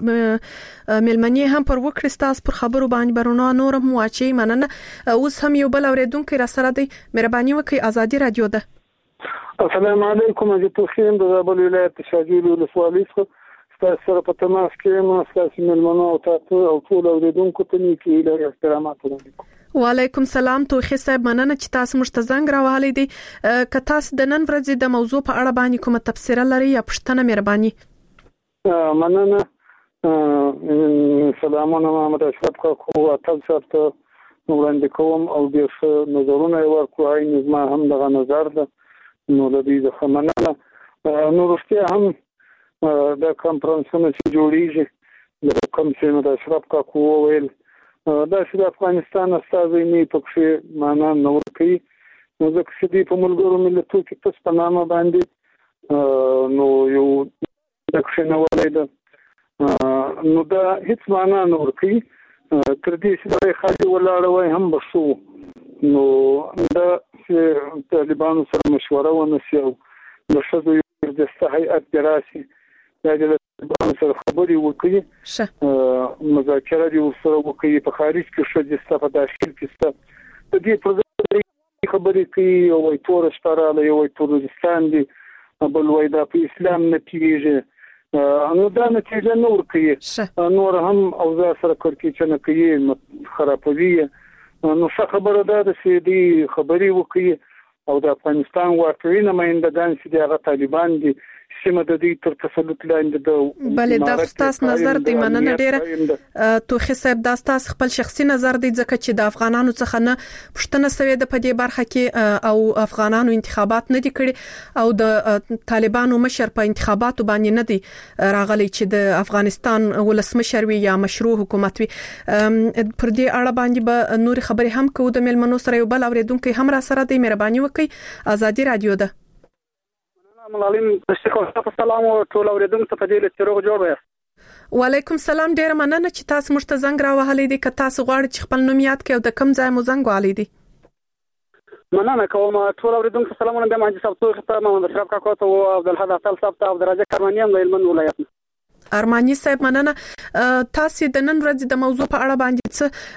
ملمنې هم پر وکړې تاسو پر خبرو باندې برونه نور هم واچي مننه اوس هم یو بل اوریدونکو را سره دی مهرباني وکړئ ازادي رادیو ده السلام علیکم زه توخیم د زابل ولایت شاجوی ولسوالۍ څخه سره په تماس کې نو تاسو ملمنو او تاسو او ټول اوریدونکو ته نیکی له احترامات وکړم وعلیکم سلام توخی صاحب مننه چې تاسو موږ ته زنګ راوهلی دی که تاسو د نن ورځې د موضوع په اړه باندې کومه تفسیره لرئ یا پوښتنه مهرباني مننه سلامونه محمد اشرف خو اتل صاحب ته وړاندې کوم او د نظرونه ورکړو عین زما هم دغه نظر ده نو د دې څخه مننه نو رښتیا هم د کنفرانسونو چې جوړیږي د کوم چې محمد اشرف خو ویل دا چې د افغانستان استازي نه پکې معنا نور کوي نو ځکه چې د ملګرو ملتونو کې تاسو په نامه باندې نو یو دښنه ولې ده نو دا هیڅ معنا نه ورکوي تر دې چې خالي ولاړ وای هم بسو نو دا چې طالبانو سره مشوره ونسي او د شذو د هيئت دراسي دا د طالبانو سره خبري وکړي مذاکره دي سره وکړي په خارج کې شذ استفاده داخل کې ست د دې پر خبري کوي او تور شپراله یو تورستان دي بل وای دا په اسلام نه کیږي نو دا نتیجه نور کوي نور هم اوضاع سره کړکېچنه کوي خرابوي نو څه خبره ده چې دی خبري وکړي او د افغانستان واقعي نمائندگان چې د طالبان دي سیمه د دې تر تسلط لاندې ده بلې دا تاسو نظر دی مننه ډیره توخي صاحب دا تاسو خپل شخصي نظر دی ځکه چې د افغانانو څخه نه پښتنه سوي د پدې برخه کې او افغانانو انتخابات نه دي کړي او د طالبانو مشر په انتخاباتو باندې نه دي راغلي چې د افغانستان ولسمشر وي یا مشروع حکومت وي پر دې اړه باندې به نور خبري هم کوو د ملمنو سره یو بل اوریدونکو هم را سره دی مهرباني وکړئ ازادي رادیو ده ملالم تاسو سلام او ټول اوریدونکو ته دې له روغ جوړ وایي وعلیکم سلام ډیر مننه چې تاسو مشته زنګ را وهلې دي که تاسو غواړئ چې خپل نوم یاد کړئ او د کوم ځای مو زنګ وهلې دي مننه کوم ټول اوریدونکو سلامونه د ماجي صاحب ته محمد اشرف کاکو ته او عبد الحد اصل صاحب ته عبد الرزاق ارماني هم د هلمند ولایت ارماني صاحب مننه تاسو د نن ورځې د موضوع په اړه باندې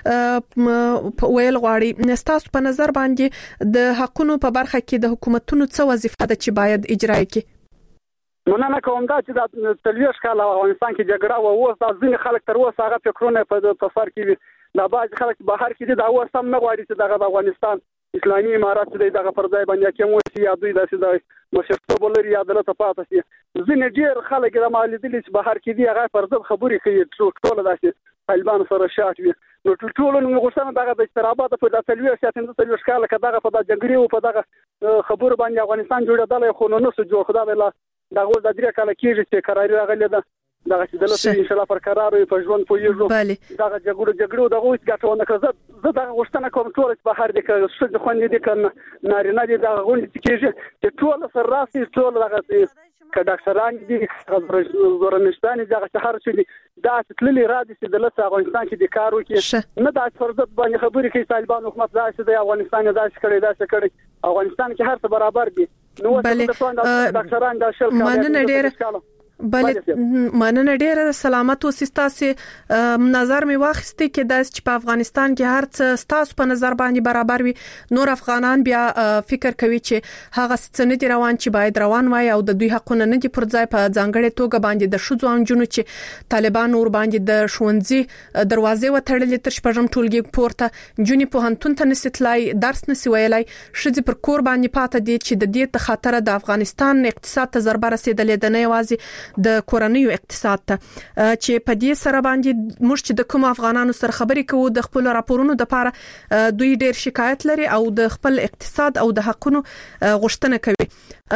څه ویل غواړي تاسو په نظر باندې د حقونو په برخه کې د حکومتونو څه وظیفه ده چې باید اجرا کړي مننه کوم دا چې د تلويش کال افغانستان کې جګړه او اوس د ځین خلک تر اوسه هغه فکرونه په سر کې دا باج خلک بهر کې دي دا اوس هم نه غواړي چې د افغانستان اسلامي امارات د دغه پر ځای باندې کوم چې یادوي د مشرتوب لري عدالت پاتې شي ځین ډیر خلک د مالدلي چې بهر کې دي هغه پر ځد خبري کوي ټول داسې طالبان سره شات وي نو ټول نو غوښتنه دغه د استرابات په داتلوي ساتنه د تلويش کال کې دغه په د جنگري او په دغه خبر باندې افغانستان جوړېدل خو نو څه جوړ خدای الله دغه د درې کال کېږي چې قرار راغلی ده دغه چې دلته ان شاء الله پر قرار وي په ژوند پویږو دغه جګړو دغه وڅ ګټونه کړه زه دغه غوښتنه کوم ټول په هر دي کې څه خوندې دي کنه نارینه دي دغه غونډه کېږي چې ټول سره راسي ټول دغه کډاکټران دي زورنشتان دغه هر څه دي دا تللی را دي چې دلته افغانستان کې د کار وکړي نه دا فرض باندې خبرې کوي طالبان حکومت دا چې د افغانستان دا څه کړي افغانستان کې هر څه برابر دي نو د ډاکټران د شل مننه ډیره بلې مننه ډیره سلامت اوسئ تاسو نظر می واخستې کې د چې په افغانستان کې هر څه تاسو په نظر باندې برابر وي نور افغانان بیا فکر کوي چې هغه څه نه دي روان چې باید روان وای او د دوی حقونه نه دي پر ځای په ځانګړې توګه باندې د شذو انجونو چې طالبان ور باندې د شونځي دروازې وتړلې تر شپږم ټولګي پورته جونی په هنتون ته نسیتلای درس نسی ویلای شذ پر کور باندې پاتې دي چې د دې ته خاطر د افغانستان اقتصاد ته ضربه رسیدلې ده نه یوازې د کورنیو اقتصاد ته چې په دې سره باندې موږ چې د کوم افغانانو سره خبرې کوو د خپل راپورونو د لپاره دوی ډېر شکایت لري او د خپل اقتصاد او د حقونو غوښتنه کوي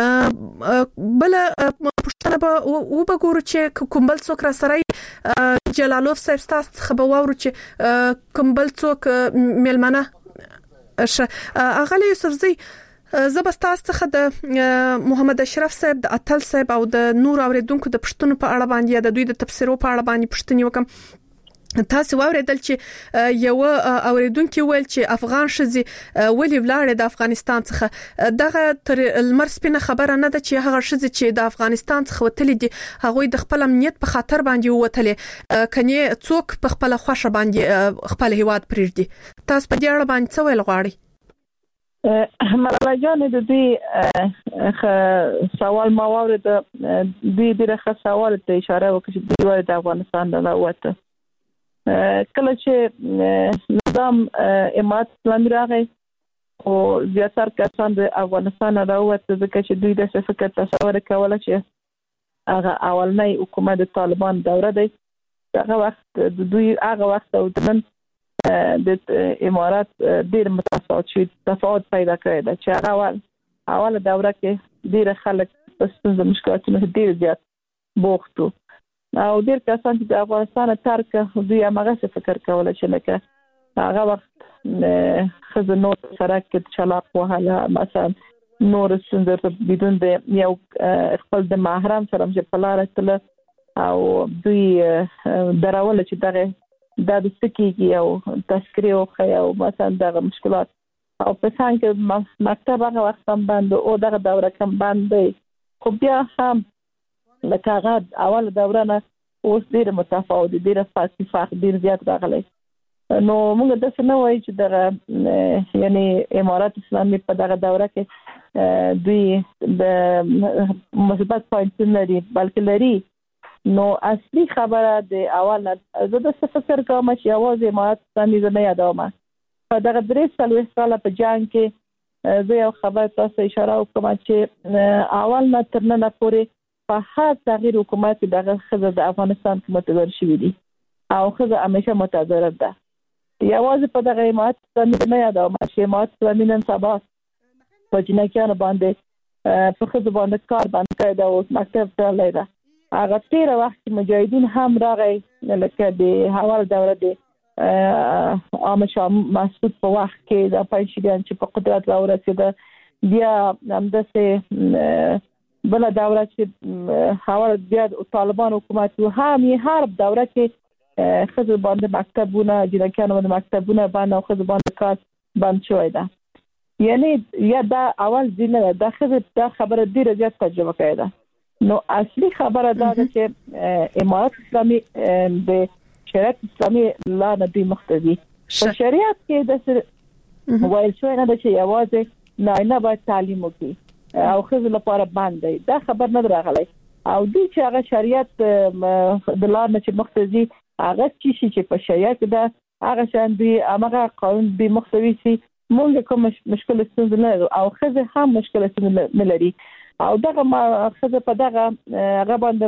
بل پښتنه به وګورو چې کوم بل څوک را سره جلالوف صاحب تاسو خبر وورو چې کوم بل څوک ملمنه اغلی یوسفزی زبستاس څخه د محمد اشرف صاحب د اتل صاحب او د نور اوریدونکو د پښتون په اړه باندې د دوی د تفسیرو په اړه باندې پښتني وکم تاسو اوریدل چې یو اوریدونکو ویل چې افغان شذي ولې ولاړ د افغانستان څخه دغه تر المر سپینه خبره نه ده چې هغه شذي چې د افغانستان څخه وتلې دي هغه د خپل امنیت په خاطر باندې وتلې کني څوک په خپل خوښه باندې خپل هیواد پریږدي تاسو په دې اړه باندې څه ویل غواړئ ملاله جان د دې سوال ما ورته د دې سوال ته اشاره وکړه چې د افغانستان د وته کله چې نظام امارات اسلامي راغی او زیاتره کسان د افغانستان راوته ځکه چې دوی د فکر تصور کول چې هغه اولنۍ حکومت د طالبان دوره دی هغه وخت دوی هغه وخت او دنن د امارات ډیر متفاوت شي تفاوت پیدا کړی دا چې اول دوره کې ډیر خلک په ستونزو مشکلاتونو ډیر زیات بوختو او ډیر کسان چې د افغانستان ترک دوی هغه فکر کول چې لکه هغه وخت خزنو سره کې چلاق وهله مثلا نور څنګه بدون د یو خپل د محرم سره چې په لار تل او دوی دراول چې دغه د سکیږي او تذکره او مثلا دغه مشکلات او په څنګه مکتب هغه وخت هم باندې او دغه دوره کم باندې خو بیا هم لکه هغه اول دوره نه اوس ډیر متفاوت ډیر فرق ډیر زیات راغلی نو موږ د څه نه وایي چې دغه یعنی امارات اسلامي په دغه دوره کې دوی د مثبت پوینټونه لري بلکې لري نو اصلي خبره د اول نه زه د فکر کوم چې اواز امارات اسلامي نه یادوم په دغه 3 سال په جنگ کې زه یو خبر تاسو اشاره وکم چې اول نه تر نن پورې په هر تغییر حکومت دغه خزه د افغانستان کې متضرر شوې دي او خزه همیشه متضرر ده یوازې په دغه امارات اسلامي نه یادوم چې امارات اسلامي نن سبا په جنکیانو باندې په خزه باندې کار باندې کړی او مکتب ته لیدا هغه تیر وخت مجاهدین هم راغی لکه د حوال دوره د عام شاه مسعود په وخت کې د پنځګان چې په قدرت راورسېده بیا همداسې بل دوره چې حوال بیا طالبان حکومت هم یې هر دوره کې خزه باندې مکتبونه جنکیانو باندې مکتبونه باندې او خزه باندې کار بند شوی ده یعنی یا دا اول دینه دا خبره ډیره زیات تجربه کړې ده نو اصلي خبره دا ده چې امارات اسلامي د شریعت اسلامي لا ندی مختدي په شریعت کې د وایي چې نه د چې یوازې نه باید تعلیم وکړي او خزه لپاره باندې دا خبر نه راغلی او دوی چې هغه شریعت د لار نه چې مختدي هغه چې په شریعت ده هغه شان دی هغه قانون به مختوي سي مونږ کوم مشکل ستونزه نه او خزه هم مشکل ستونزه نه لري او دغه خزه په دغه هغه باندې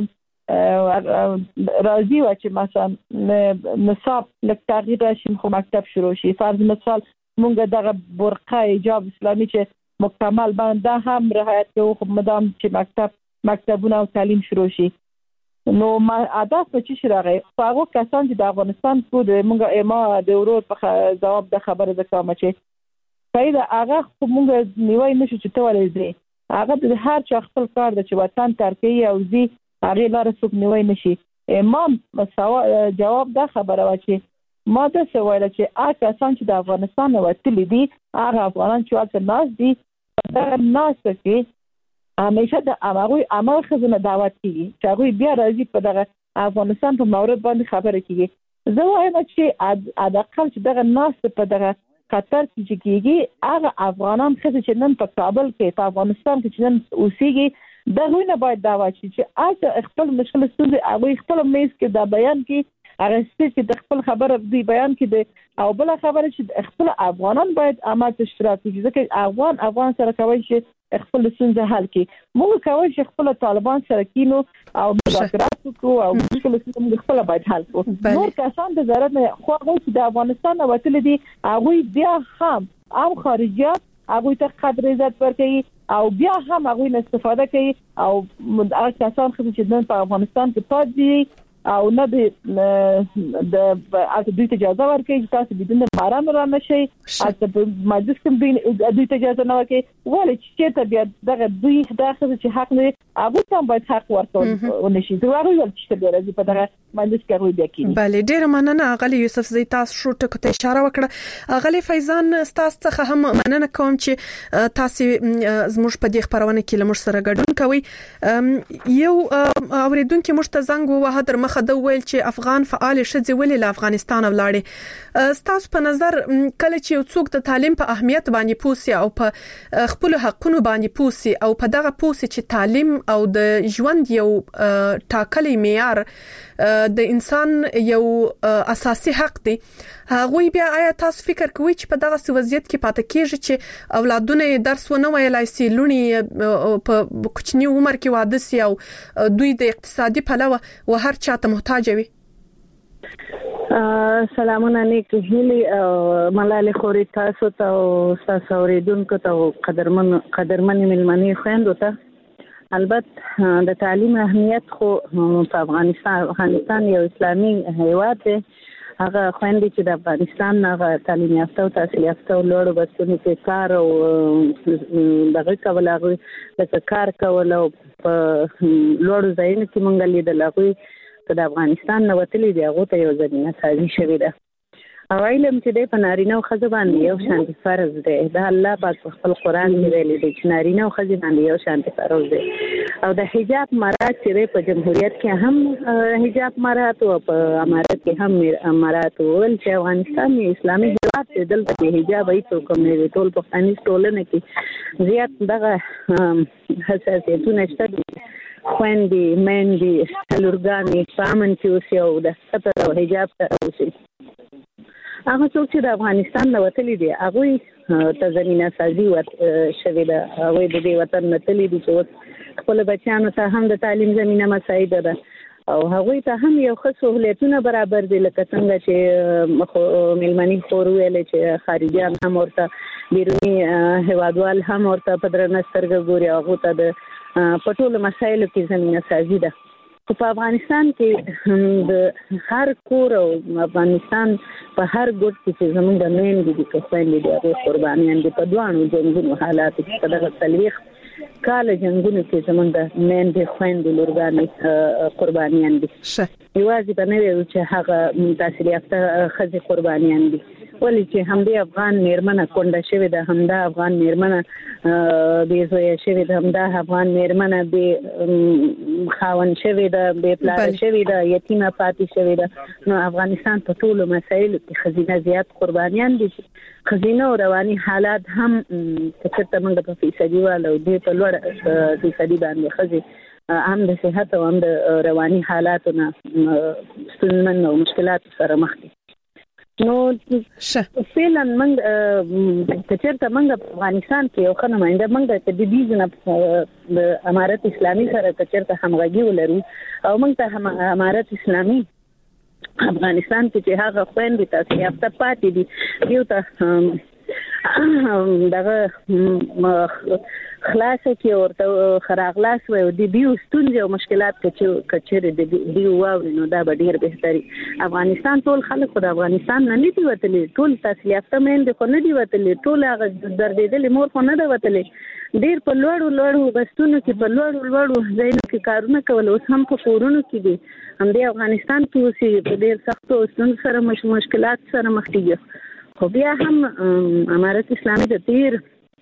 راځي چې مثلا نصاب لک تغییر شي خو مکتب شروع شي فرض مثال مونږ دغه برقه حجاب اسلامي چې مکمل باندې هم رعایت کوو خو مدام چې مکتبونه او تعلیم شروع شي نو ما عادت په چی راغی هغه کسان چې د افغانستان کو د مونږ ایما د ورور په جواب د خبره د کوم چې پیدا هغه مونږ نیوي نشو چې تولې دي هغه د هر چا خپل کار د چې وطن ترکیه او زی هغه لار څوک نیوي نشي امام جواب د خبره و چې ما د سوال چې هغه کسان چې د افغانستان وتلی دي هغه افغانان چې واک ناس دي دا ناس کې همیشه د امر خزانه دعوت کیږي چې هغه بیا راځي په دغه افغانستان په مورد باندې خبره کیږي زه وایم چې اداقل چې دغه ناس په دغه قطر کې کیږي هغه افغانان چې نن په کابل کې په افغانستان کې چې نن اوسېږي دغه نه باید دعوت شي چې اته خپل مشکل ستونزې هغه خپل میز کې دا بیان کې هغه چې د خپل خبره دی بیان کې او بل خبره چې خپل افغانان باید عمل اشتراک وکړي ځکه افغان سره کوي چې خپل ستونزې حل کړي موږ کوي چې خپل طالبان سره کینو او مذاکرات وکړو او مشکل ستونزې خپل باید حل کړو نور کسان د ضرورت نه خو هغه چې د افغانستان وتل دي هغه بیا هم خارجيات هغه ته قدر عزت ورکړي او بیا هم هغه نه استفاده کوي او هغه کسان چې نن په افغانستان کې پات دي او نه د دوی ته اجازه ورکړي چې تاسو بدون باران را نشي اته مجلس کې دوی ته اجازه نه ورکړي ولې چې ته بیا دغه دوی داخله چې حق نه هغه هم باید حق ورکړي ونشي دا هغه ول چې به راځي په دغه مجلس کې وي بیا کېږي بله ډیر مننه اغلی یوسف زی تاسو شو ټکو ته اشاره وکړه اغلی فیضان تاسو څخه هم مننه کوم چې تاسو زموږ په دې خبرونه کې لمر سره ګډون کوي یو اوریدونکو مشتزنګ وه در مخه د ویل چې افغان فعال شذ ولې له افغانستان ولاړې تاسو په نظر کله چې یو څوک د تعلیم په اهمیت باندې پوسی او په خپل حقونو باندې پوسی او په دغه پوسی چې تعلیم او د ژوند یو ټاکلي معیار د انسان یو اساسي حق دی هغه بیا آیا تاسو فکر کوئ چې په دغه وضعیت کې پاتې کېږي چې اولادونه درس ونه ویلای سي لونی په کوچنی عمر کې واده سي او دوی د اقتصادي پلوه و هر چاته محتاج وي سلامونه نیک هیلي ملالي خوري تاسو ته او تاسو اوریدونکو ته قدرمن ملمنې خويندو ته البته د تعلیم اهمیت خو په افغانستان یو اسلامي هیواد دی هغه خويندې چې د افغانستان هغه تعلیم یافته او تحصیل یافته لوړو بسونو کې کار او دغه کول هغه د کار کول او په لوړو ځایونو کې مونږ لیدل هغه د افغانستان نو وتلې دی هغه ته یو ځینې سازي شوې ده او علم چې د پنارینه او خزه باندې یو شان فرض دی د الله پاک خپل قران کې ویلي دی چې نارینه او خزه باندې یو شان فرض دی او د حجاب مراد چې په جمهوریت کې هم حجاب مراد او په امارت کې هم مراد ول چې افغانستان اسلامي هیواد دی دلته حجاب هیڅ کوم نه ټول په پاکستان ټولنه کې زیات دغه حساسیتونه شته خويندې مېندې لورګانې پامن چې اوسې او د ستر او حجاب سره اوسې هغه څوک چې د افغانستان نه وتلي دي هغه ته زمينه سازي شوې ده هغه د دې وطن نه تللي دي چې خپل بچیانو ته هم د تعلیم زمينه مساعده ده او هغه ته هم یو ښه سہولتونه برابر دي لکه څنګه چې ملمني خور ویل چې خارجيان هم ورته بیرونی هوادوال هم ورته په درنه سترګه ګوري هغه ته د پټول مسایلو کې زمينه سازي ده په افغانستان کې د هر کور او افغانستان په هر ګوټ کې زموږ د مین دي چې خويندې دي قربانيان دي په دوانو جنگونو حالات کې په دغه تلويخ کال جنگونو کې زموږ د مین دي خويندې لورګانې قربانيان دي یوازې په نوې چې هغه تحصیل یافته خزي قربانيان دي ولې چې همدې افغان میرمنه کونډه شوې ده همدا افغان میرمنه بې زویه شوې ده همدا افغان میرمنه بې خاوند شوې ده بې پلاره شوې ده یتیمه پاتې شوې ده نو افغانستان په ټولو مسایلو کې ښځینه زیات قربانیان دي ښځینه او رواني حالات هم که چېرته موږ په فیصدي والو دې په لوړ فیصدي باندې ښځې هم د صحت او هم د رواني حالاتو نه ستونزمن او مشکلاتو سره مخ دي نو فعلا موږ کچېرته موږ په افغانستان کې یو ښه نماینده موږ ته د دې د امارت اسلامي سره کچېرته همغږي ولرو او موږ ته امارت اسلامي افغانستان کې چې هغه خويندې تاسو یافته پاتې دي یو ته دغه خلاصه کې ورته خراغلاس وي او د دیو ستونزې او مشکلات کچېره د دیو واوري نو دا به ډیر بهتري افغانستان ټول خلک په افغانستان نه دي وتلي ټول تحصیل یافته مېندې خو نه دي وتلي ټول هغه دردېدلې مور خو نه ده وتلي ډیر په لوړو بستونو کې په لوړو ځایونو کې کارونه کول اوس هم په کورونو کې دي هم د افغانستان کې اوسې په ډیر سختو ستونزو سره مشکلات سره مخ کیږي خو بیا هم امارت اسلامي د تیر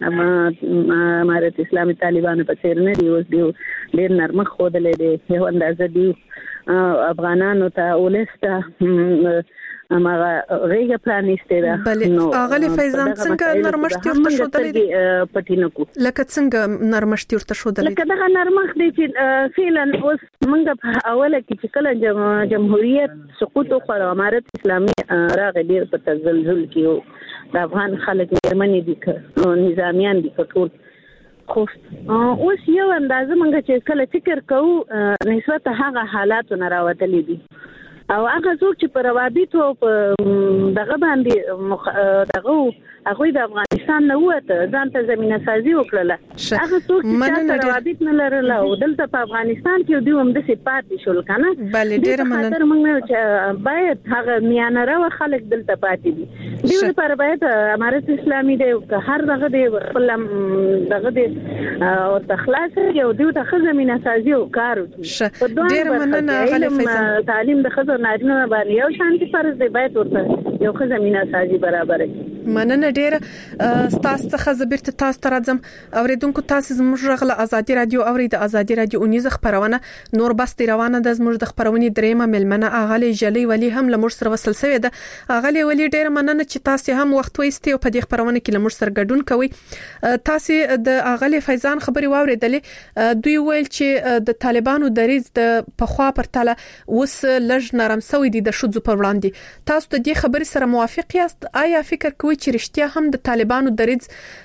امارت اسلامي طالبانو په څیر نه دی اوس ډیر نرمه خوده لري یو اندازه دی افغانانو ته ولسته امغه غیګه پلانیسته ده بلې اغلی فیضان څنګه نرمشت ورته شو دلې پټینکو لکه څنګه نرمشت ورته شو دلې لکه دا نرمخ دی چې فعلا اوس موږ په اوله کې چې کله جمهوریت سقوط خو امارت اسلامي راغی ډیر په تزلزل کې د افغان خلک میرمنې دي نظامیان دي ټول خو اوس یو اندازه موږ چې کله فکر کوو نسبت هغه حالاتو نه راوتلې دي او هغه څوک چې په روابطو په دغه باندې دغه هغه د افغانستان نه وته ځان ته زمينه سازي وکړه هغه څوک چې روابط نه لرله او دلته په افغانستان کې دوی هم د صفات شول کنه بلې ډېر مننه موږ چې باید هغه میانه راو خلک دلته پاتې دي دوی لپاره باید امارت اسلامي د هر دغه د دغه د او تخلاص یو دوی ته زمينه سازي او کار وکړي ډېر مننه غلې فیضان تعلیم د خزر نارینه باندې یو شانتي فرض دی باید ورته یو ښه زمينه سازي برابر کړي مننه ډېر تاسو څخه زبرت تاسو ترځم اوریدونکو تاسو زموږ غله ازادي رادیو اورید ازادي رادیو اونیز خبرونه نور بس روانه د زموږ د خبرونې دریمه ملمنه اغلی جلی ولی هم لمر سره وصل شوی ده اغلی ولی ډېر مننه چې تاسو هم وخت وېستي او په دې خبرونه کې لمر سره ګډون کوي تاسو د اغلی فیضان خبري واوریدلې دوی ویل چې د طالبانو دریز د پخوا پرتله وس لږ نرم سوی دي د شذو پر وړاندې تاسو د دې خبري سره موافق یاست آیا فکر کوئ چې رښتیا هم د طالبانو دریز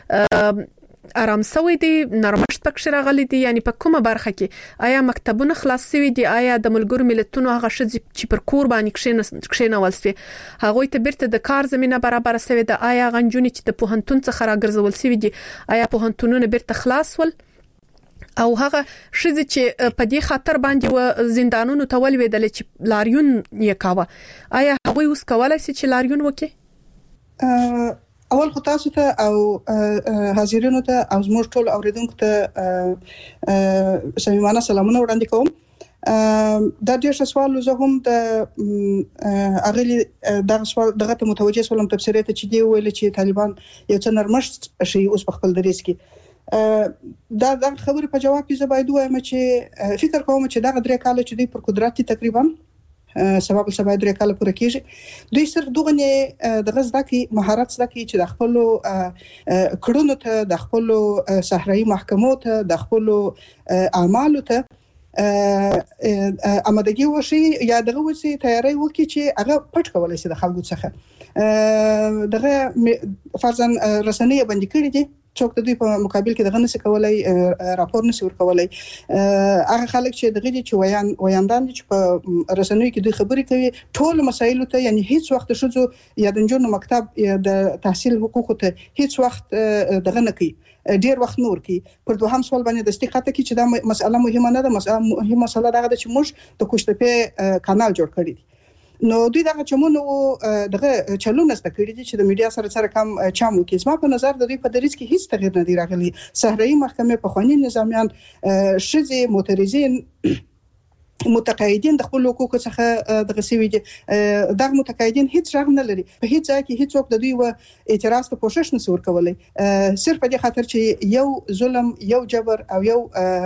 آرام سوی دي نرمشت پکښ راغلي دي یعنی په کومه برخه کې آیا مکتبونه خلاص شوي دي آیا د ملګرو ملتونو هغه چې پر کور باندې کښینول شي هغه ته بیرته د کار زمينه برابر شوی ده آیا غنجونی چې د پوهنتون څخه راګرځول شوی دي آیا پوهنتونونه بیرته خلاص ول او هغه شذ چې په دې خاطر باندې و زندانونو ته ولویدل چې لاریون یې کاوه آیا هغه اوس کولای شي چې لاریون وکړي؟ اول خو تاسو ته او حاضرینو ته او زموږ ټول اوریدونکو ته صمیمانه سلامونه وړاندې کوم. دا ډېر سوال زه هم د اغلی دغه سوال دغه ته متوجه سولم تفسیر ته چې دی ویل چې طالبان یو څه نرمښت شي اوس په خپل دریس کې. دا خبره په جواب کې زه باید وایم چې فکر کوم چې دغه درې کال چې دی پر قدرت تقریبا سبب درې کال پوره کیږي دوی صرف دغه نه د غزدا کې مهارت زده کوي چې د خپل کړونو ته د خپل صحرایي محکمو ته د خپل اعمالو ته امادګي وشي یا دغه وسی تیاری وکړي چې هغه پټ کولای شي د خلکو څخه دغه فرضاً رسنۍ باندې کړی دي څوک د دوی په مقابل کې دغه نشي کولای راپور نشي ورکولای. هغه خلک چې دغه چې ویاندان چې په رسنیو کې دوی خبرې کوي ټول مسایل ته یعنی هیڅ وخت شوزو یا د جنونو مکتب یا د تحصیل حقوق ته هیڅ وخت دغه نه کوي ډیر وخت نور کی. پر دوهم سوال باندې د استقامت کې چې دا مسله مهمه نه ده. مسله دغه چې موږ د کوشتپه کانال جوړ کړی دي نو دوی دغه چمونو دغه چلونه ست کړی دي چې د میډیا سره کم چامو کې زما په نظر د دوی په دریس کې هیڅ تغییر نه دی راغلی. صحرایي محکمې په خواني نظامیان شذي معترضین متقاعدین د خپل حقوقو څخه دغه سوي دي. دغه متقاعدین هیڅ رغم نه لري په هیڅ ځای کې هیڅ وخت د دوی و اعتراض ته کوشش نه ور کولای صرف په دې خاطر چې یو ظلم یو جبر او یو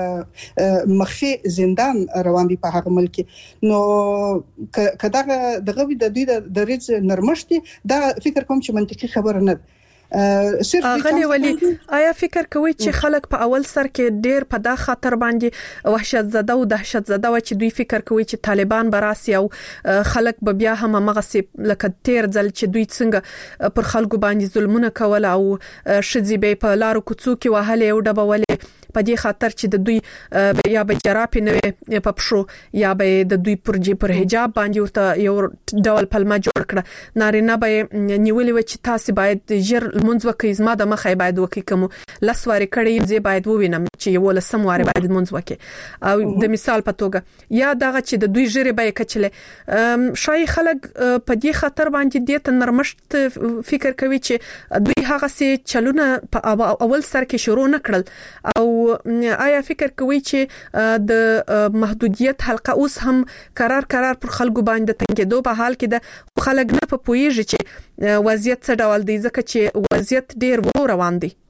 مخفي زندان روان دي په هغه ملک. نو کداغه دغه د دوی د ریز نرمښت دا فکر کوم چې منطقي خبره نه ده. غلی ولی آیا فکر کوي چې خلک په اول سر کې ډیر په دا خاطر باندې وحشت زده او دهشت زده و چې دوی فکر کوي چې طالبان براسي او خلک به بیا هم مغسي لکه تیر ځل چې دوی څنګه پر خلکو باندې ظلمونه کول او شذي به په لارو کوڅو کې وهلې او ډبولې په دې خاطر چې د دوی یا به جراپې نه په پښو یا به د دوی پر حجاب باندې ورته یو ډول پلمه جوړ کړه نارینه به نیولې و چې تاسو باید ژر منځ وکړئ زما د مخې باید وکړئ کوم لسواري کړي زه باید ووینم چې یو لسمواري باید منځ وکړي او د مثال په توګه یا دغه چې د دوی ژره به کچله شای خلک په دې خاطر باندې د نرمښت فکر کوي چې دوی هغه سي چلونه په اول سر کې شروع نکړل او آیا فکر کوي چې د محدودیت حلقه اوس هم قرار پر خلکو باندې تنګېدو په حال کې د خلک نه په پويږي چې وضعیت څه ډول دی ځکه چې وضعیت ډیر ورو روان دی.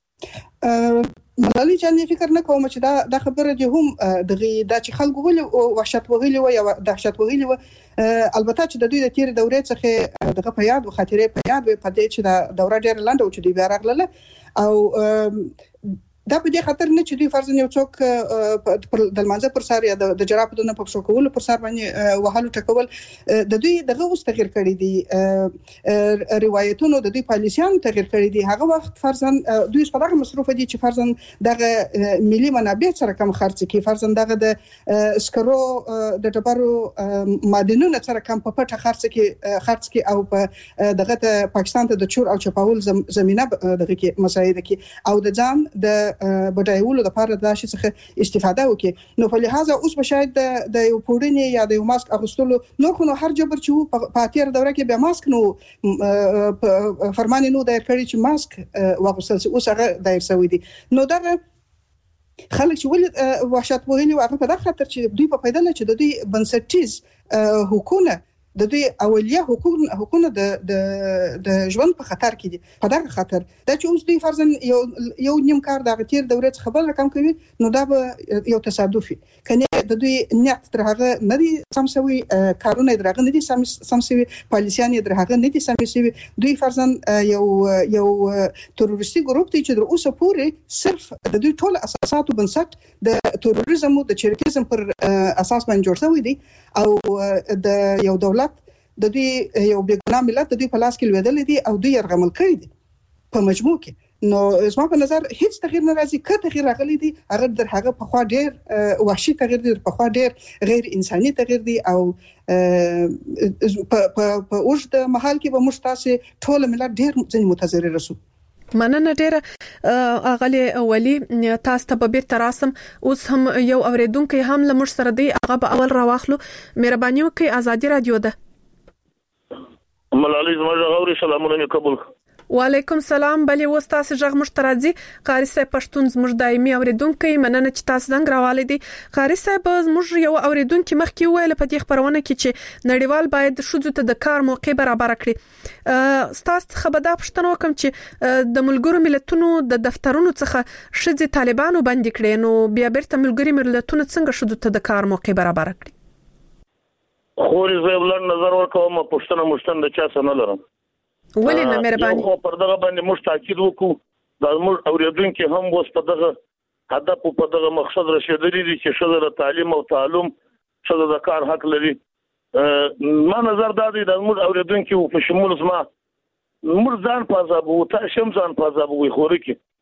ملالي جانې فکر نه کوم چې دا خبره دي هم دغه د چې خلکو ولې وحشت وغلی و یا دهشت وغلی و البته چې د دوی د تیر دورې څخه دغه په یاد او خاطرې په یاد په دې چې د دوره ډیر لاندې او چې دی بیا راغله او دا په دې خاطر نه چې دوی فرض یو څوک د لمانځه پر سر یا د جراپونو په شو کول پر سر باندې وهلو ټکول د دوی دغه اوس تغیر کړی دي روایتونو د دوی پالیسیان تغیر کړی دي. هغه وخت فرض دوی په دغه مصرف دي چې فرض دغه ملي منابع سره کم خرڅ کی فرض دغه د سکرو د ټبرو معدنونو سره کم په پټه خرڅ کی او په دغه پاکستان ته د چور او چپاول زمينه دغه کې مساعده کی او د ځان د بډایولو لپاره د شي څخه استفاده وکړي. نو په لحاظه اوس به شاید د یو پوډنی یا د یو ماسک اغوستلو نو هر جبر چې په تیر دوره کې به ماسک نو فرمان نو دایر کړی چې ماسک واغوستل اوس هغه دایر شوی دي. نو دا خلک چې ولې وحشت وغلی او هغه په دغه خاطر چې دوی په پیدا نه چې د دوی بنسټیز حکومت د دوی اولیه حکومت د ژوند په خطر کې دي. په دغه خاطر دا چې اوس دوی فرضاً یو نیم کار د غتیر دورې څخه بل رقم کوي نو دا به یو تصادفي کنه د دوی نیت تر هغه نه دي سمسوي کارونه درغه نه دي سمسوي پالیسیان درغه نه دي سمسوي. دوی فرضاً یو تروریستي ګروپ دی چې در اوسه پورې صرف د دوی ټول اساسات بنسټ د تروریزم او د چریکیزم پر اساس باندې جوړ شوی دی او د یو دولت د دوی یو بیګناه ملت د دوی په لاس کې لویدل دي او دوی يرغمل کړی دي په مجموع کې. نو زما په نظر هیڅ تغییر نه راځي که تغییر راغلی دی هغه در هغه په خوا ډیر وحشي تغییر دی په خوا ډیر غیر انساني تغییر دی او په اوږد مهال کې به موږ تاسو ټول ملت ډیر ځنې متضرر رسو. مننه ډیره اغلی اولی تاسو ته به بیرته راسم. اوس هم یو اوریدونکو هم لمر سره دی هغه به اول راواخلو. مهرباني وکړئ ازادي رادیو ده. ملالۍ زموږ غوړي سلامونه قبول. وعلیکم سلام. بلې وستاسو ژغ مشترازي قاری صاحب پښتون زموږ دایمي اوریدونکو مننه چې تاسو زنګ راوالې دي. قاری صاحب زموږ یو اوریدونکو مخکې ویل په دې خبرونه کې چې نړیوال باید شوزو ته د کار موقع برابر کړي. تاسو خبردا پښتنو کوم چې د ملګرو ملتونو د دفترونو څخه شذ طالبانو باندې کړي نو بیا بیرته ملګری ملتونو څنګه شوزو ته د کار موقع برابر کړي؟ خو زه ولر نظر ورکوم پښتنه مشتن د چا څنګه لرم. ولې نه مهرباني خو پر دغه باندې موږ تاکید وکړو د موږ اوریدونکو هم وس په دغه هدف په دغه مقصد رسیدلی دي چې شذ تعلیم او تعلم شذ د کار حق لري. ما نظر دا دی د موږ اوریدونکو په شمول زما موږ ځان پازابو ته شم ځان پازابو وي خوري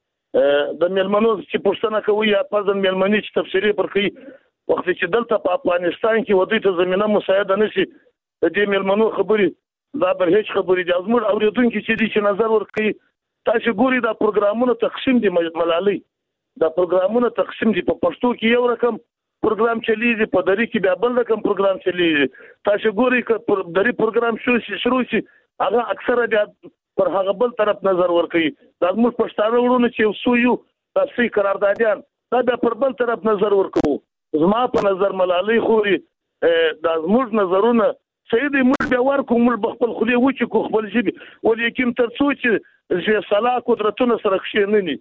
کې د ملمنو چې پښتنه کوي یا پزن ملمني چې تفسیری پر کوي وخت چې دلته په افغانستان کې ودی ته زمينه مساعده نشي د دې ملمنو خبري دا بل هیڅ خبرې د ازمر اوریدونکو چې دي چې نظر ورکړي تاسو ګوري دا پروګرامونه تقسیم دي ملالۍ دا پروګرامونه تقسیم دي په پښتو کې یو رقم پروګرام چلیږي په دری کې بیا بل رقم پروګرام چلیږي تاسو ګوري ک دری پروګرام شروع شي هغه اکثره بیا پر هغه بل طرف نظر ورکړي د ازمر پښتانه ورونه چې سویو تاسو قراردادیان دا بیا پر بل طرف نظر ورکړو زما په نظر ملالۍ خوري د ازمر نظرونه سیدی موږ بیا ورکو موږ خپل خلی و چې کو خپل شي ولیکن تر څو چې صلاح قدرتونه سره خښینني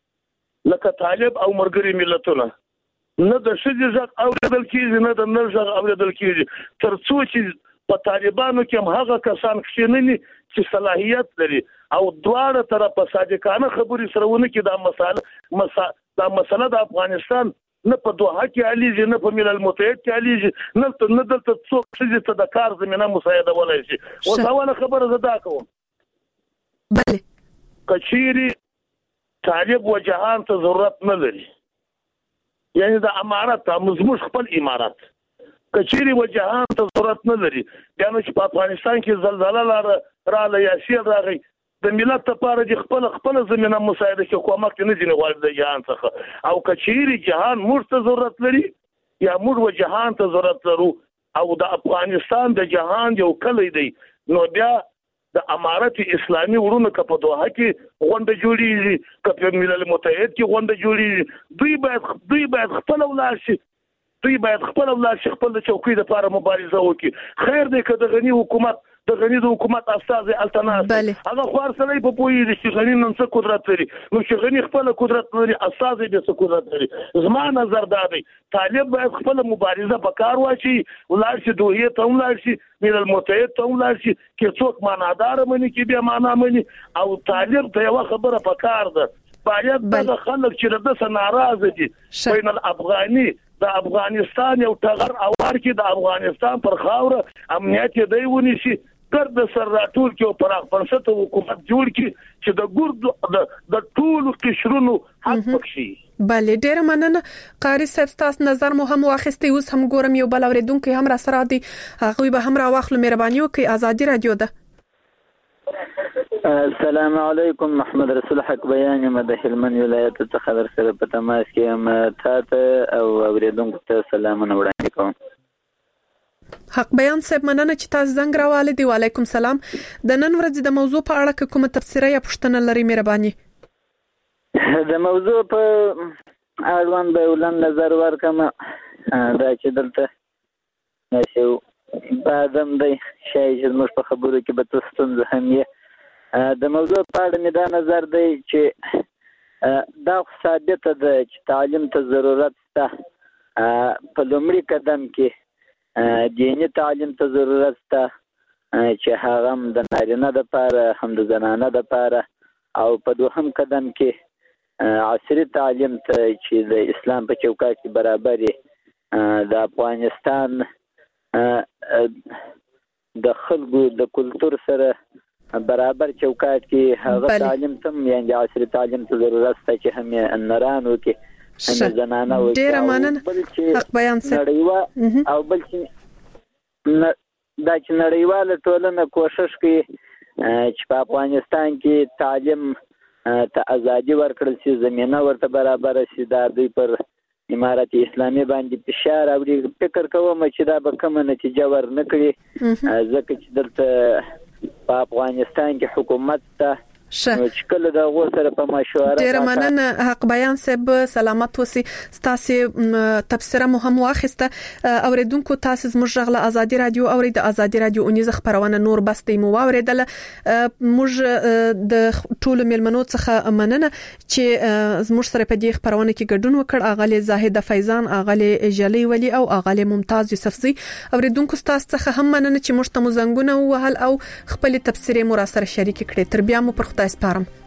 لکه طالب او مرګري ملتونه نه د شذ ځق اوریدل کیږي نه د نر ځق اوریدل کیږي تر څو چې په طالبانو کې هم هغه کسان خښینني چې صلاحیت لري او دواړه طرفه صادقانه خبري سرهونه کې دا مسله د افغانستان نه په دوحه کې علي نه په ملل متحد کې علي نه دلته څوک چې د کار زمينه مساعده ولای شي او دا ولا خبره زدا کوم. بله کچيري طالب و جهان ته ضرورت نه لري یعنی د امارات مزموش خپل امارات کچيري و جهان ته ضرورت نه لري یعنی چې په افغانستان کې زلزلہ را لایسي راغی د ملت لپاره د خپل زمينه مساعده کې کومک نه دي غواړي د جهان څخه او کچيري جهان موږ ته ضرورت لري یا موږ و جهان ته ضرورت لرو او د افغانستان د جهان یو کلی دی نو بیا د امارت اسلامي ورونو په دوحه کې غونډه جوړیږي په ملل متحد کې غونډه جوړیږي دوی باید خپل ولر شي خپل چوکۍ لپاره مبارزه وکړي خیر دی که د غنی حکومت استاد التناس هغه خور سره په پوي دي چې غنی نن څه قدرت لري نو چې غنی خپل قدرت لري استاد دې څه قدرت لري زما نظر دا دی طالب باید خپل مبارزه په کار واچي ولر شي دوی ته ولر شي ملل متحد ته ولر شي کې څوک معنادار مني کې بیا معنا مني او طالب ته یو خبره په کار ده باید د خلک چې د څه ناراضه دي بین الافغاني د افغانستان یو ټغر اوار کې د افغانستان پر خاوره امنیت دی ونی شي ګرد سر راټول کې پراخ فرصت حکومت جوړ کې چې د ګرد د ټول قشرونو حق پکشي. بله ډیر مننه قاری صاحب تاسو نظر مو هم واخستې اوس هم ګورم یو بل اوریدونکو هم را سره دي هغه به هم را واخلو مهرباني وکړئ ازادي رادیو ده. السلام علیکم محمد رسول حق بیان مده هلمند ولایت څخه خبر سره په تماس کې ام ته او اوریدونکو ته سلامونه وړاندې کوم. حق بیان صاحب مننه چې تاسو زنګ راوالې دی. وعلیکم سلام. د نن ورځې د موضوع په اړه کومه تفسیره یا پوښتنه لري مهرباني؟ د موضوع په اړوند به ولن نظر ورکم دا چې دلته نشو بعدم دی شای چې موږ په خبرو کې به تاسو ستونزه هم یې د موضوع په اړه مې دا نظر دی چې دا ثابت ده چې تعلیم ته ضرورت شته په لومړي قدم کې دینی تعلیم ته ضرورت شته چې هغه هم د نارینه لپاره هم د زنانه لپاره او په دوهم قدم کې عصري تعلیم ته چې د اسلام په چوکاټ کې برابر د افغانستان د خلکو د کلتور سره برابر چوکاټ کې هغه تعلیم تم یعنی عصري تعلیم ته ضرورت شته چې هم نرانو کې هم زنانه او ډیر مننه حق بیان صاحب او بل چې دا چې نړیواله ټولنه کوشش کوي چې په افغانستان کې تعلیم ته ازادي ورکړل شي زمينه ورته برابر شي دا دوی پر امارت اسلامي باندې فشار او فکر کوم چې دا به کوم نتیجه ورنکړي ځکه چې دلته په افغانستان کې حکومت ته مشکل د غوسره په مشوره ډیر مننه حق بیان صاحب سلامت وسی تاسو تفسیر مو هم واخسته اوریدونکو تاسو زموږ غله ازادي رادیو اورید ازادي رادیو اونیز خبرونه نور بس د مو اوریدل موږ د ټولو ملمنو څخه مننه چې زموږ سره په دې خبرونه کې ګډون وکړ اغلی زاهد فیضان اغلی جلی ولی او اغلی ممتاز یوسفزی اوریدونکو تاسو څخه هم مننه چې موږ ته مزنګونه وهل او خپل تفسیر مو را سره شریک کړئ تر بیا مو پر خدای سپارم